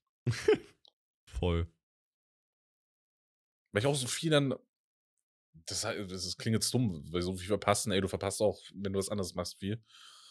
Voll. Weil ich auch so viel dann. Das klingt jetzt dumm, weil so viel verpassen, ey, du verpasst auch, wenn du was anderes machst, viel.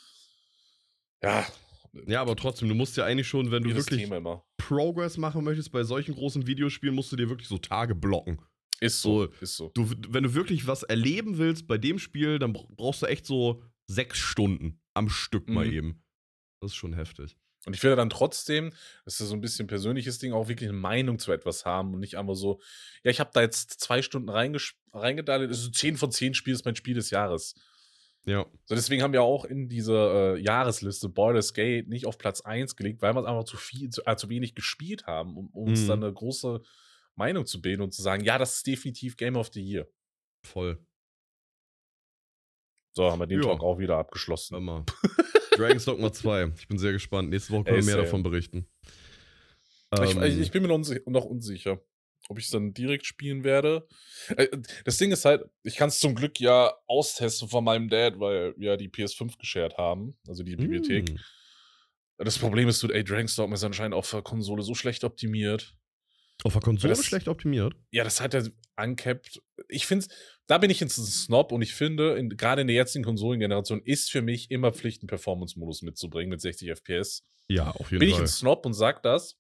Ja. Ja, aber trotzdem, du musst ja eigentlich schon, wenn du wirklich Thema Progress machen möchtest bei solchen großen Videospielen, musst du dir wirklich so Tage blocken. Ist so. Wenn du wirklich was erleben willst bei dem Spiel, dann brauchst du echt so 6 Stunden am Stück mal eben. Das ist schon heftig. Und ich will dann trotzdem, das ist so ein bisschen persönliches Ding, auch wirklich eine Meinung zu etwas haben und nicht einfach so, ja, ich habe da jetzt 2 Stunden reingedallt, das ist 10 von 10 Spiel, ist mein Spiel des Jahres. Ja. So, deswegen haben wir auch in diese Jahresliste Baldur's Gate nicht auf Platz 1 gelegt, weil wir es einfach zu wenig gespielt haben, um uns dann eine große Meinung zu bilden und zu sagen, ja, das ist definitiv Game of the Year. Voll. So, haben wir den Talk auch wieder abgeschlossen. Immer. Dragon's Dogma 2. Ich bin sehr gespannt. Nächste Woche können wir mehr davon berichten. Ich bin mir noch unsicher, ob ich es dann direkt spielen werde. Das Ding ist halt, ich kann es zum Glück ja austesten von meinem Dad, weil wir die PS5 geshared haben, also die Bibliothek. Das Problem ist, Dragon's Dogma ist anscheinend auf der Konsole so schlecht optimiert. Auf der Konsole das- schlecht optimiert? Ja, das hat ja uncapped. Ich finde, da bin ich jetzt ein Snob und ich finde, gerade in der jetzigen Konsolengeneration ist für mich immer Pflicht, einen Performance-Modus mitzubringen mit 60 FPS. Ja, auf jeden Bin ich Fall. ein Snob und sag das.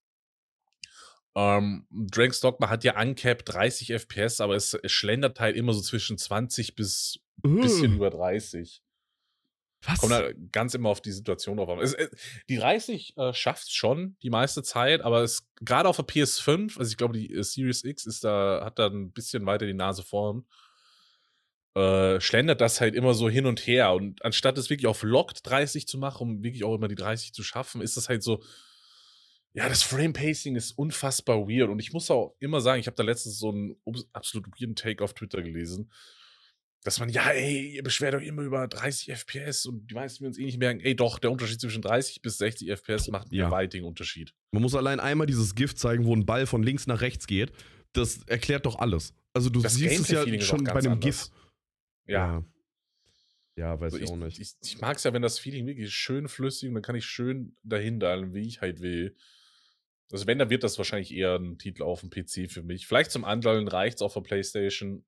Dragon's Dogma hat ja uncapped 30 FPS, aber es schlendert halt immer so zwischen 20 bis bisschen über 30. Was? Kommt da ganz immer auf die Situation drauf an. Die 30 schafft es schon die meiste Zeit, aber es gerade auf der PS5, also ich glaube, die Series X hat da ein bisschen weiter die Nase vorn. Schlendert das halt immer so hin und her. Und anstatt es wirklich auf Locked 30 zu machen, um wirklich auch immer die 30 zu schaffen, ist das halt so. Ja, das Frame-Pacing ist unfassbar weird. Und ich muss auch immer sagen, ich habe da letztens so einen absolut weirden Take auf Twitter gelesen, dass man, ja, ey, ihr beschwert euch immer über 30 FPS und die meisten uns eh nicht merken, ey, doch, der Unterschied zwischen 30 bis 60 FPS macht einen Ja. gewaltigen Unterschied. Man muss allein einmal dieses GIF zeigen, wo ein Ball von links nach rechts geht. Das erklärt doch alles. Also du Das siehst es ja Gameplay-Feeling ist schon auch bei ganz einem anders. GIF. Ja. Ja, weiß Also ich auch nicht. ich mag es ja, wenn das Feeling wirklich schön flüssig und dann kann ich schön dahin dialen, wie ich halt will. Also wenn, dann wird das wahrscheinlich eher ein Titel auf dem PC für mich. Vielleicht zum Anleihen reicht es auf der PlayStation.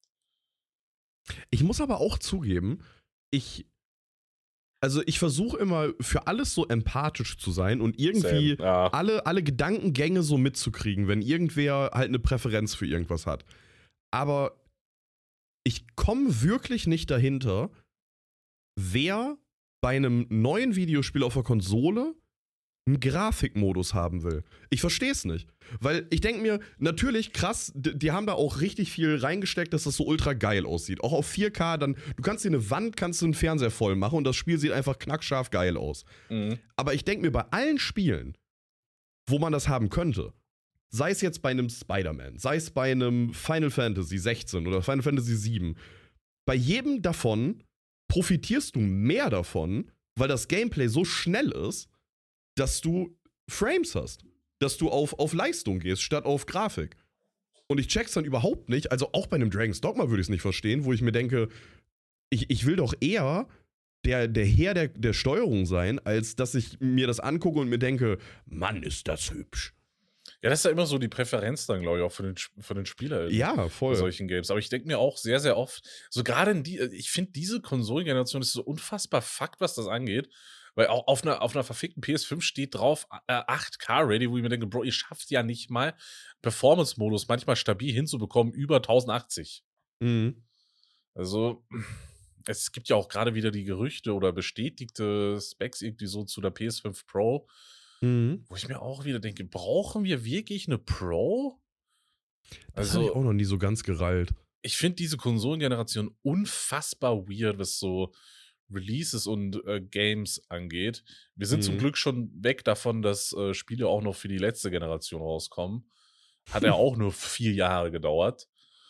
Ich muss aber auch zugeben, ich versuche immer für alles so empathisch zu sein und irgendwie Same, ja. alle Gedankengänge so mitzukriegen, wenn irgendwer halt eine Präferenz für irgendwas hat. Aber ich komme wirklich nicht dahinter, wer bei einem neuen Videospiel auf der Konsole einen Grafikmodus haben will. Ich verstehe es nicht. Weil ich denke mir, natürlich krass, die haben da auch richtig viel reingesteckt, dass das so ultra geil aussieht. Auch auf 4K, dann, du kannst dir eine Wand, kannst du einen Fernseher voll machen und das Spiel sieht einfach knackscharf geil aus. Mhm. Aber ich denke mir, bei allen Spielen, wo man das haben könnte, sei es jetzt bei einem Spider-Man, sei es bei einem Final Fantasy 16 oder Final Fantasy 7, bei jedem davon profitierst du mehr davon, weil das Gameplay so schnell ist, dass du Frames hast. Dass du auf Leistung gehst, statt auf Grafik. Und ich check's dann überhaupt nicht. Also auch bei einem Dragon's Dogma würde ich es nicht verstehen, wo ich mir denke, ich will doch eher der Herr der Steuerung sein, als dass ich mir das angucke und mir denke, Mann, ist das hübsch. Ja, das ist ja immer so die Präferenz dann, glaube ich, auch für den Spieler. Ja, Bei voll. solchen Games. Aber ich denke mir auch sehr, sehr oft, so gerade ich finde, diese Konsolengeneration ist so unfassbar fucked, was das angeht. Weil auch auf einer verfickten PS5 steht drauf 8K-Ready, wo ich mir denke, Bro, ihr schafft ja nicht mal Performance-Modus manchmal stabil hinzubekommen über 1080. Mhm. Also, es gibt ja auch gerade wieder die Gerüchte oder bestätigte Specs irgendwie so zu der PS5 Pro, Mhm. wo ich mir auch wieder denke, brauchen wir wirklich eine Pro? Das habe ich auch noch nie so ganz gerallt. Ich finde diese Konsolengeneration unfassbar weird, was so Releases und Games angeht. Wir sind zum Glück schon weg davon, dass Spiele auch noch für die letzte Generation rauskommen. Hat ja auch nur 4 Jahre gedauert.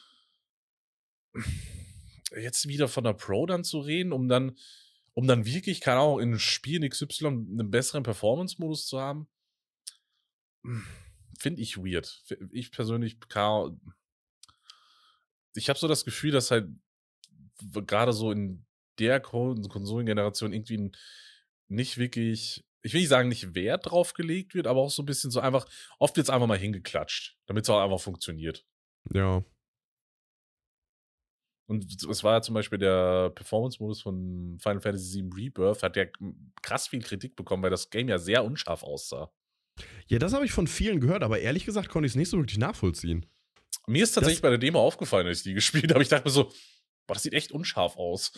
Jetzt wieder von der Pro dann zu reden, um dann wirklich, keine Ahnung, in Spielen XY einen besseren Performance-Modus zu haben, finde ich weird. Ich persönlich, ich habe so das Gefühl, dass halt gerade so in der Konsolengeneration irgendwie nicht wirklich, ich will nicht sagen, nicht Wert drauf gelegt wird, aber auch so ein bisschen so einfach, oft wird es einfach mal hingeklatscht, damit es auch einfach funktioniert. Ja. Und es war ja zum Beispiel der Performance-Modus von Final Fantasy VII Rebirth, hat ja krass viel Kritik bekommen, weil das Game ja sehr unscharf aussah. Ja, das habe ich von vielen gehört, aber ehrlich gesagt konnte ich es nicht so wirklich nachvollziehen. Mir ist tatsächlich bei der Demo aufgefallen, als ich die gespielt habe. Ich dachte mir so, boah, das sieht echt unscharf aus.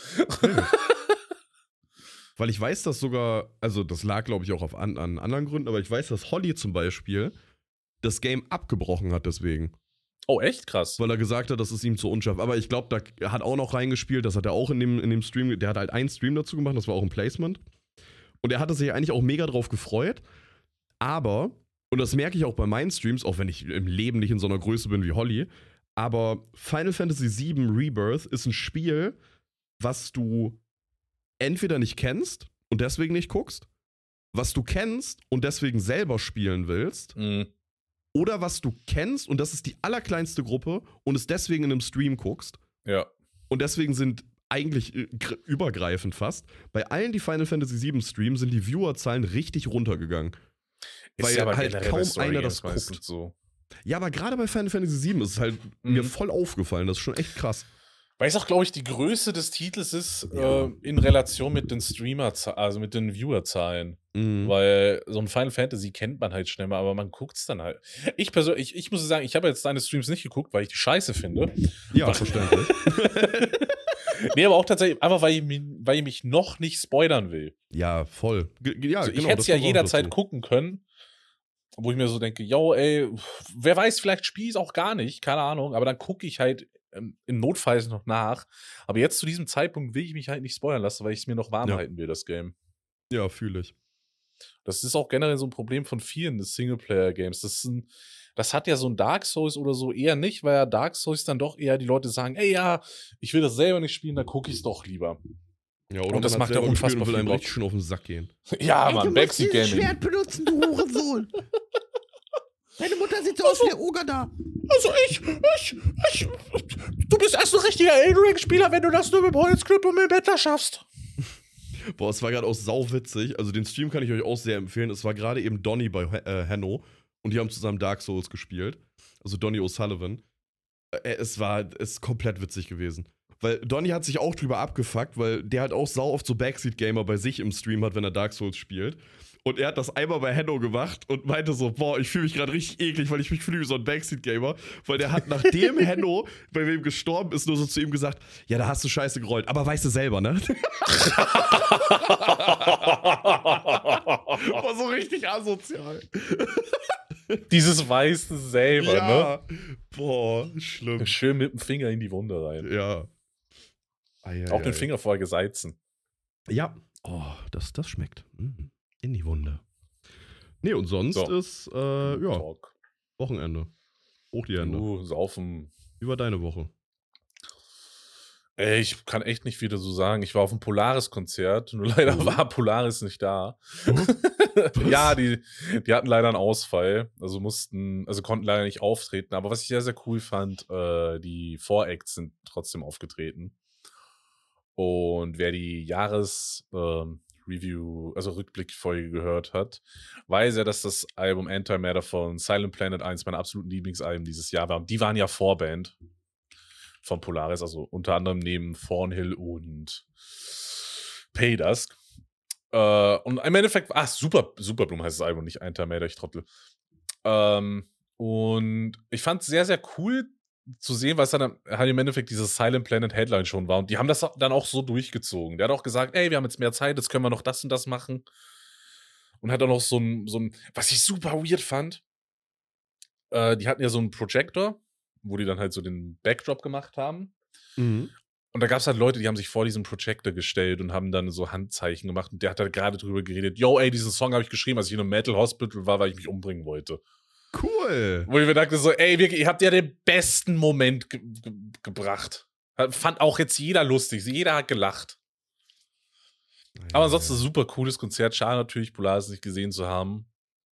Weil ich weiß, dass sogar, also das lag, glaube ich, auch an anderen Gründen, aber ich weiß, dass Holly zum Beispiel das Game abgebrochen hat deswegen. Oh, echt krass. Weil er gesagt hat, das ist ihm zu unscharf. Aber ich glaube, da hat auch noch reingespielt, das hat er auch in dem Stream, der hat halt einen Stream dazu gemacht, das war auch ein Placement. Und er hatte sich eigentlich auch mega drauf gefreut. Aber, und das merke ich auch bei meinen Streams, auch wenn ich im Leben nicht in so einer Größe bin wie Holly, aber Final Fantasy VII Rebirth ist ein Spiel, was du entweder nicht kennst und deswegen nicht guckst, was du kennst und deswegen selber spielen willst, oder was du kennst und das ist die allerkleinste Gruppe und es deswegen in einem Stream guckst. Ja. Und deswegen sind eigentlich übergreifend fast, bei allen, die Final Fantasy VII streamen, sind die Viewerzahlen richtig runtergegangen. Ist Weil ja aber halt generell kaum bei Story einer Games das guckt. meistens so. Ja, aber gerade bei Final Fantasy VII ist es halt mir Mhm. voll aufgefallen. Das ist schon echt krass. Weil es auch, glaube ich, die Größe des Titels ist Ja. in Relation mit den also mit den Viewerzahlen. Mhm. Weil so ein Final Fantasy kennt man halt schnell mal, aber man guckt es dann halt. Ich persönlich, ich muss sagen, ich habe jetzt deine Streams nicht geguckt, weil ich die scheiße finde. Ja, verständlich. Nee, aber auch tatsächlich, einfach weil ich mich noch nicht spoilern will. Ja, voll. Ja, Also ich genau, hätte das es ja kommt auch jederzeit dazu. gucken können, wo ich mir so denke, yo, ey, wer weiß, vielleicht spiele ich es auch gar nicht, keine Ahnung, aber dann gucke ich halt im Notfall noch nach. Aber jetzt zu diesem Zeitpunkt will ich mich halt nicht spoilern lassen, weil ich es mir noch warm Ja. halten will, das Game. Ja, fühle ich. Das ist auch generell so ein Problem von vielen Singleplayer-Games. Das hat ja so ein Dark Souls oder so eher nicht, weil ja Dark Souls dann doch eher die Leute sagen, ey ja, ich will das selber nicht spielen, dann gucke ich es doch lieber. Ja, oder Und das man hat macht ja selber gespielt unfassbar und will viel einem Bock. richtig schön auf den Sack gehen. Ja, Ey, Mann, du musst Backseat dieses Gaming. Schwert benutzen, du Hurensohn. Deine Mutter sieht so aus wie der Ogada. Also du bist erst ein richtiger Elden Ring-Spieler, wenn du das nur mit dem Holzknüppel und mit dem Bettler schaffst. Boah, es war gerade auch sauwitzig. Also den Stream kann ich euch auch sehr empfehlen. Es war gerade eben Donny bei Hanno und die haben zusammen Dark Souls gespielt. Also Donny O'Sullivan. Es ist komplett witzig gewesen. Weil Donny hat sich auch drüber abgefuckt, weil der halt auch sau oft so Backseat-Gamer bei sich im Stream hat, wenn er Dark Souls spielt. Und er hat das einmal bei Hanno gemacht und meinte so, boah, ich fühle mich gerade richtig eklig, weil ich mich fühle wie so ein Backseat-Gamer. Weil der hat, nachdem Hanno bei wem gestorben ist, nur so zu ihm gesagt, ja, da hast du scheiße gerollt, aber weißt du selber, ne? War so richtig asozial. Dieses Weiße selber, Ja. Boah, schlimm. ne? Schön mit dem Finger in die Wunde rein. Ja. Auch den Finger vorher geseizen. Ja. Oh, das schmeckt. In die Wunde. Nee, und sonst So. ist, ja, Talk. Wochenende. Hoch die Hände. Saufen. Wie war deine Woche? Ey, ich kann echt nicht viel dazu sagen. Ich war auf einem Polaris-Konzert, nur leider war Polaris nicht da. Ja, die hatten leider einen Ausfall, also konnten leider nicht auftreten. Aber was ich sehr, sehr cool fand, die Voracts sind trotzdem aufgetreten. Und wer die Jahres-Review, also Rückblickfolge gehört hat, weiß ja, dass das Album Antimatter von Silent Planet eins meiner absoluten Lieblingsalben dieses Jahr war. Und die waren ja Vorband von Polaris, also unter anderem neben Thornhill und Paydusk. Und im Endeffekt, Superbloom heißt das Album, nicht Antimatter, ich Trottel. Und ich fand es sehr, sehr cool zu sehen, was dann halt im Endeffekt dieses Silent Planet Headline schon war. Und die haben das dann auch so durchgezogen. Der hat auch gesagt, ey, wir haben jetzt mehr Zeit, jetzt können wir noch das und das machen. Und hat auch noch so ein was ich super weird fand, die hatten ja so einen Projector, wo die dann halt so den Backdrop gemacht haben. Mhm. Und da gab es halt Leute, die haben sich vor diesem Projector gestellt und haben dann so Handzeichen gemacht. Und der hat halt gerade drüber geredet, yo, ey, diesen Song habe ich geschrieben, als ich in einem Metal Hospital war, weil ich mich umbringen wollte. Cool. Wo ich mir dachte so, ey, wirklich, ihr habt ja den besten Moment gebracht. Fand auch jetzt jeder lustig, jeder hat gelacht. Aber ansonsten super cooles Konzert. Schade natürlich, Polaris nicht gesehen zu haben.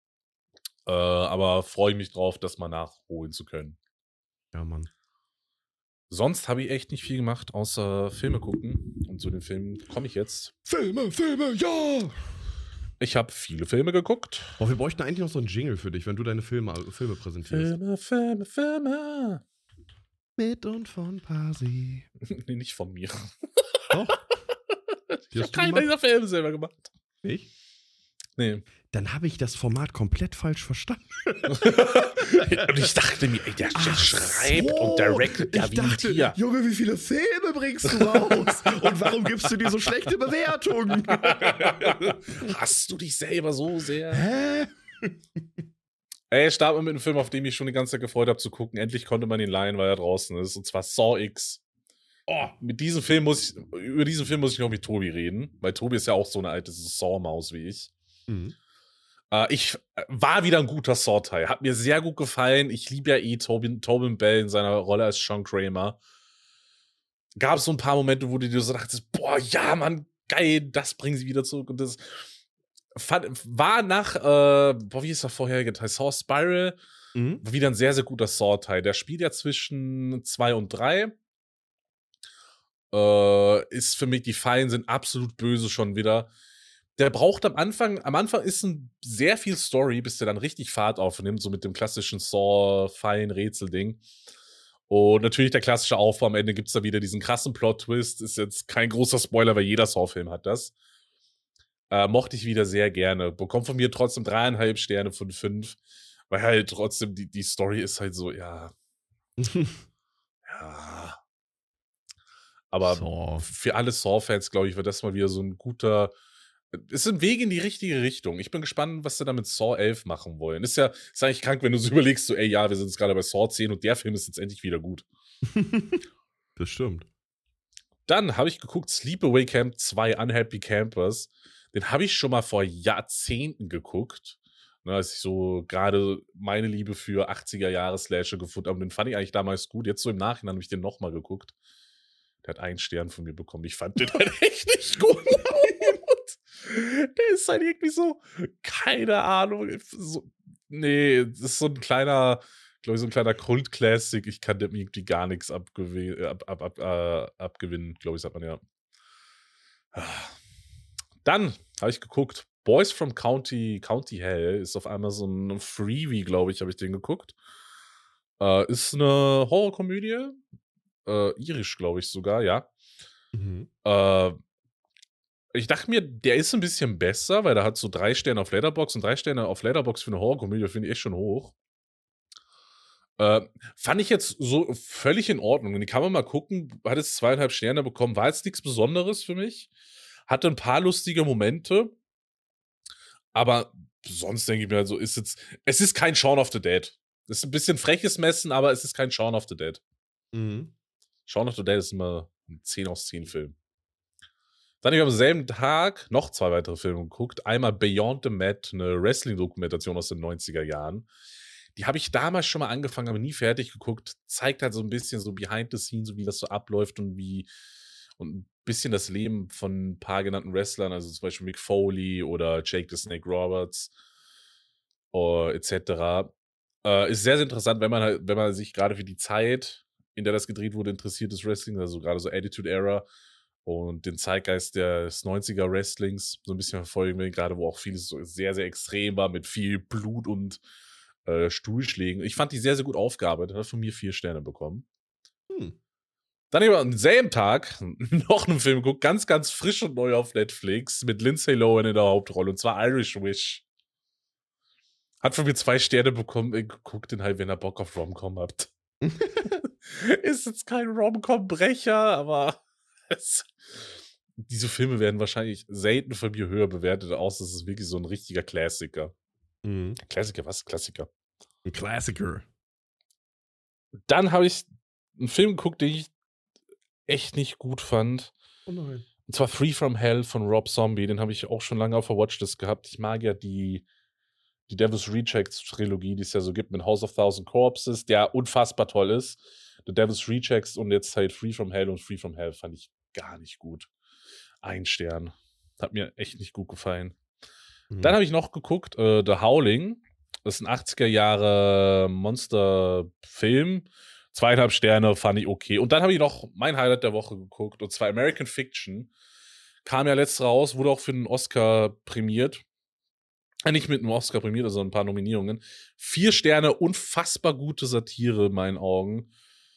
Aber freue mich drauf, das mal nachholen zu können. Ja, Mann. Sonst habe ich echt nicht viel gemacht, außer Filme gucken. Und zu den Filmen komme ich jetzt. Filme, ja! Ich habe viele Filme geguckt. Boah, wir bräuchten eigentlich noch so einen Jingle für dich, wenn du deine Filme präsentierst. Filme. Mit und von Pasi. Nee, nicht von mir. Doch. Ich habe keinen dieser Filme selber gemacht. Ich? Nee. Dann habe ich das Format komplett falsch verstanden. Und ich dachte mir, ey, der schreibt und directet ja ich wie dachte, ein Tier. Junge, wie viele Filme bringst du raus? Und warum gibst du dir so schlechte Bewertungen? Hast du dich selber so sehr? Hä? Ey, starten wir mit einem Film, auf den ich schon die ganze Zeit gefreut habe zu gucken. Endlich konnte man ihn leihen, weil er draußen ist. Und zwar Saw X. Oh, über diesen Film muss ich noch mit Tobi reden. Weil Tobi ist ja auch so eine alte Saw-Maus wie ich. Mhm. Ich war wieder ein guter Saw-Teil. Hat mir sehr gut gefallen. Ich liebe ja Tobin Bell in seiner Rolle als Sean Kramer. Gab es so ein paar Momente, wo du dir so dachtest, boah, ja, Mann, geil, das bringen sie wieder zurück. Und das war nach, wie ist der vorherige Teil? Saw Spiral, wieder ein sehr, sehr guter Saw-Teil. Der spielt ja zwischen 2 und 3. Ist für mich, die Fallen sind absolut böse schon wieder. der braucht am Anfang ist sehr viel Story, bis der dann richtig Fahrt aufnimmt, so mit dem klassischen Saw-Fallen-Rätsel-Ding. Und natürlich der klassische Aufbau, am Ende gibt es da wieder diesen krassen Plot-Twist, ist jetzt kein großer Spoiler, weil jeder Saw-Film hat das. Mochte ich wieder sehr gerne. Bekommt von mir trotzdem 3,5 Sterne von 5, weil halt trotzdem die Story ist halt so, ja. Ja. Aber Saw. für alle Saw-Fans, glaube ich, wird das mal wieder so ein guter. Es ist ein Weg in die richtige Richtung. Ich bin gespannt, was sie da mit Saw 11 machen wollen. Ist eigentlich krank, wenn du so überlegst, so, ey, ja, wir sind jetzt gerade bei Saw 10 und der Film ist jetzt endlich wieder gut. Das stimmt. Dann habe ich geguckt, Sleepaway Camp 2 Unhappy Campers. Den habe ich schon mal vor Jahrzehnten geguckt. Ne, als ich so gerade meine Liebe für 80er-Jahre-Slasher gefunden habe. Den fand ich eigentlich damals gut. Jetzt so im Nachhinein habe ich den nochmal geguckt. Der hat 1 Stern von mir bekommen. Ich fand den halt echt nicht gut. Der ist halt irgendwie so, keine Ahnung. Nee, das ist so ein kleiner, glaube ich, so ein kleiner Kult-Classic. Ich kann dem irgendwie gar nichts abgewinnen, glaube ich, sagt man ja. Dann habe ich geguckt, Boys from County Hell ist auf Amazon Freebie, glaube ich, habe ich den geguckt. Ist eine Horrorkomödie. Irisch, glaube ich sogar, ja. Mhm. Ich dachte mir, der ist ein bisschen besser, weil der hat so 3 Sterne auf Letterboxd und 3 Sterne auf Letterboxd für eine Horrorkomödie finde ich echt schon hoch. Fand ich jetzt so völlig in Ordnung. Und die kann man mal gucken, hat jetzt 2,5 Sterne bekommen, war jetzt nichts Besonderes für mich. Hatte ein paar lustige Momente. Aber sonst denke ich mir also, es ist kein Shaun of the Dead. Das ist ein bisschen freches Messen, aber es ist kein Shaun of the Dead. Mhm. Shaun of the Dead ist immer ein 10 aus 10 Film. Dann habe ich am selben Tag noch 2 weitere Filme geguckt. Einmal Beyond the Mat, eine Wrestling-Dokumentation aus den 90er Jahren. Die habe ich damals schon mal angefangen, aber nie fertig geguckt. Zeigt halt so ein bisschen so behind the scenes, so wie das so abläuft und ein bisschen das Leben von ein paar genannten Wrestlern, also zum Beispiel Mick Foley oder Jake the Snake Roberts etc. Ist sehr, sehr interessant, wenn man sich gerade für die Zeit, in der das gedreht wurde, interessiert ist Wrestling, also gerade so Attitude Era und den Zeitgeist des 90er Wrestlings so ein bisschen verfolgen will, gerade wo auch vieles so sehr, sehr extrem war, mit viel Blut und Stuhlschlägen. Ich fand die sehr, sehr gut aufgearbeitet, hat von mir 4 Sterne bekommen. Dann habe ich am selben Tag noch einen Film geguckt, ganz, ganz frisch und neu auf Netflix, mit Lindsay Lohan in der Hauptrolle, und zwar Irish Wish. Hat von mir 2 Sterne bekommen. Guckt den halt, wenn ihr Bock auf Rom-Com habt. Ist jetzt kein Rom-Com-Brecher, aber diese Filme werden wahrscheinlich selten von mir höher bewertet, außer es ist wirklich so ein richtiger Klassiker. Mhm. Klassiker, was? Klassiker. Ein Klassiker. Dann habe ich einen Film geguckt, den ich echt nicht gut fand. Oh nein. Und zwar Free From Hell von Rob Zombie. Den habe ich auch schon lange auf der Watchlist gehabt. Ich mag ja die Devil's Rejects Trilogie, die es ja so gibt mit House of Thousand Corpses, der unfassbar toll ist. The Devil's Rejects und jetzt halt Free From Hell, und Free From Hell fand ich gar nicht gut. 1 Stern. Hat mir echt nicht gut gefallen. Dann habe ich noch geguckt, The Howling. Das ist ein 80er-Jahre Monster-Film. 2,5 Sterne fand ich okay. Und dann habe ich noch mein Highlight der Woche geguckt, und zwar American Fiction. Kam ja letztes raus, wurde auch für einen Oscar prämiert. Nicht mit einem Oscar prämiert, also ein paar Nominierungen. 4 Sterne, unfassbar gute Satire in meinen Augen.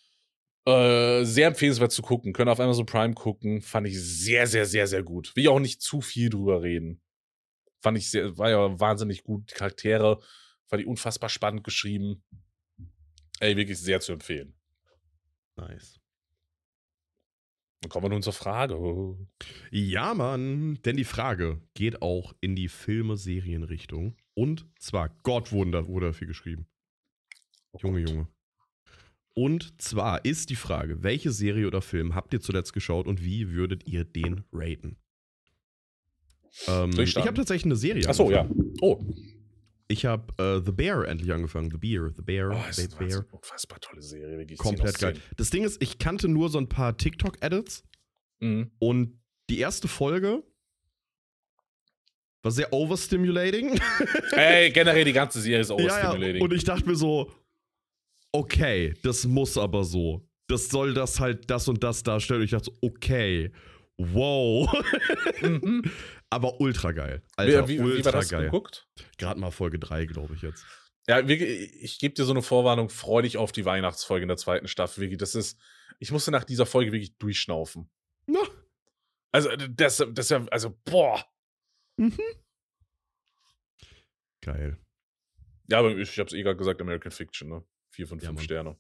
Sehr empfehlenswert zu gucken. Können auf Amazon Prime gucken. Fand ich sehr, sehr, sehr, sehr gut. Will ich auch nicht zu viel drüber reden. War ja wahnsinnig gut. Die Charaktere fand ich unfassbar spannend geschrieben. Ey, wirklich sehr zu empfehlen. Nice. Dann kommen wir nun zur Frage. Ja, Mann. Denn die Frage geht auch in die Filme-Serien-Richtung. Und zwar, Gott wurde dafür geschrieben. Junge. Und zwar ist die Frage, welche Serie oder Film habt ihr zuletzt geschaut und wie würdet ihr den raten? Ich habe tatsächlich eine Serie. Achso, ja. Oh. Ich habe The Bear endlich angefangen. The Bear. Oh, das ist Bear. eine unfassbar tolle Serie. Wirklich Komplett geil. Das Ding ist, ich kannte nur so ein paar TikTok-Edits. Und die erste Folge war sehr overstimulating. Ey, generell die ganze Serie ist overstimulating. Ja. Und ich dachte mir so, okay, das muss aber so. Das soll das halt das und das darstellen. Und ich dachte so, okay, wow. Mhm. Aber ultra geil. Alter, Wie war ultra das geil. geguckt? Gerade mal Folge 3, glaube ich jetzt. Ja, ich gebe dir so eine Vorwarnung, freu dich auf die Weihnachtsfolge in der 2. Staffel. Wirklich, ich musste nach dieser Folge wirklich durchschnaufen. Na. Also, das ja, also, boah. Mhm. Geil. Ja, aber ich hab's gerade gesagt, American Fiction, ne? 4 von 5 Mann. Sterne.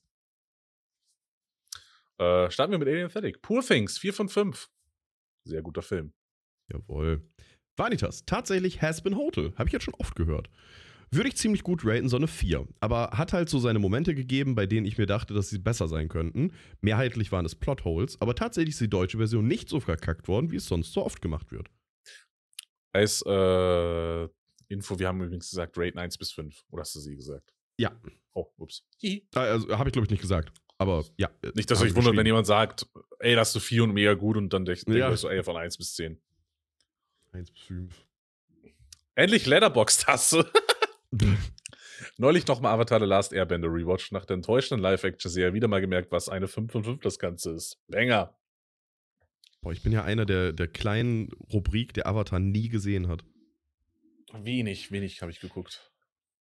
Starten wir mit Alien Aesthetic. Poor Things, 4 von 5. Sehr guter Film. Jawohl. Vanitas, tatsächlich Has Been Hotel. Habe ich jetzt schon oft gehört. Würde ich ziemlich gut raten, so eine 4. Aber hat halt so seine Momente gegeben, bei denen ich mir dachte, dass sie besser sein könnten. Mehrheitlich waren es Plotholes, aber tatsächlich ist die deutsche Version nicht so verkackt worden, wie es sonst so oft gemacht wird. Als Info, wir haben übrigens gesagt, Raten 1 bis 5. Oder hast du sie gesagt? Ja. Oh, ups. Hihi. Also habe ich, glaube ich, nicht gesagt. Aber ja. Nicht, dass hab euch ich wundert, wenn geschrieben. jemand sagt, ey, das ist so 4 und mega gut und dann denkt Ja. ihr so, ey, von 1 bis 10. 1 bis 5. Endlich Letterboxd-Taste. Neulich nochmal Avatar The Last Airbender Rewatch. Nach der enttäuschenden Live-Action-Serie wieder mal gemerkt, was eine 5 von 5 das Ganze ist. Banger. Boah, ich bin ja einer der kleinen Rubrik, der Avatar nie gesehen hat. Wenig habe ich geguckt.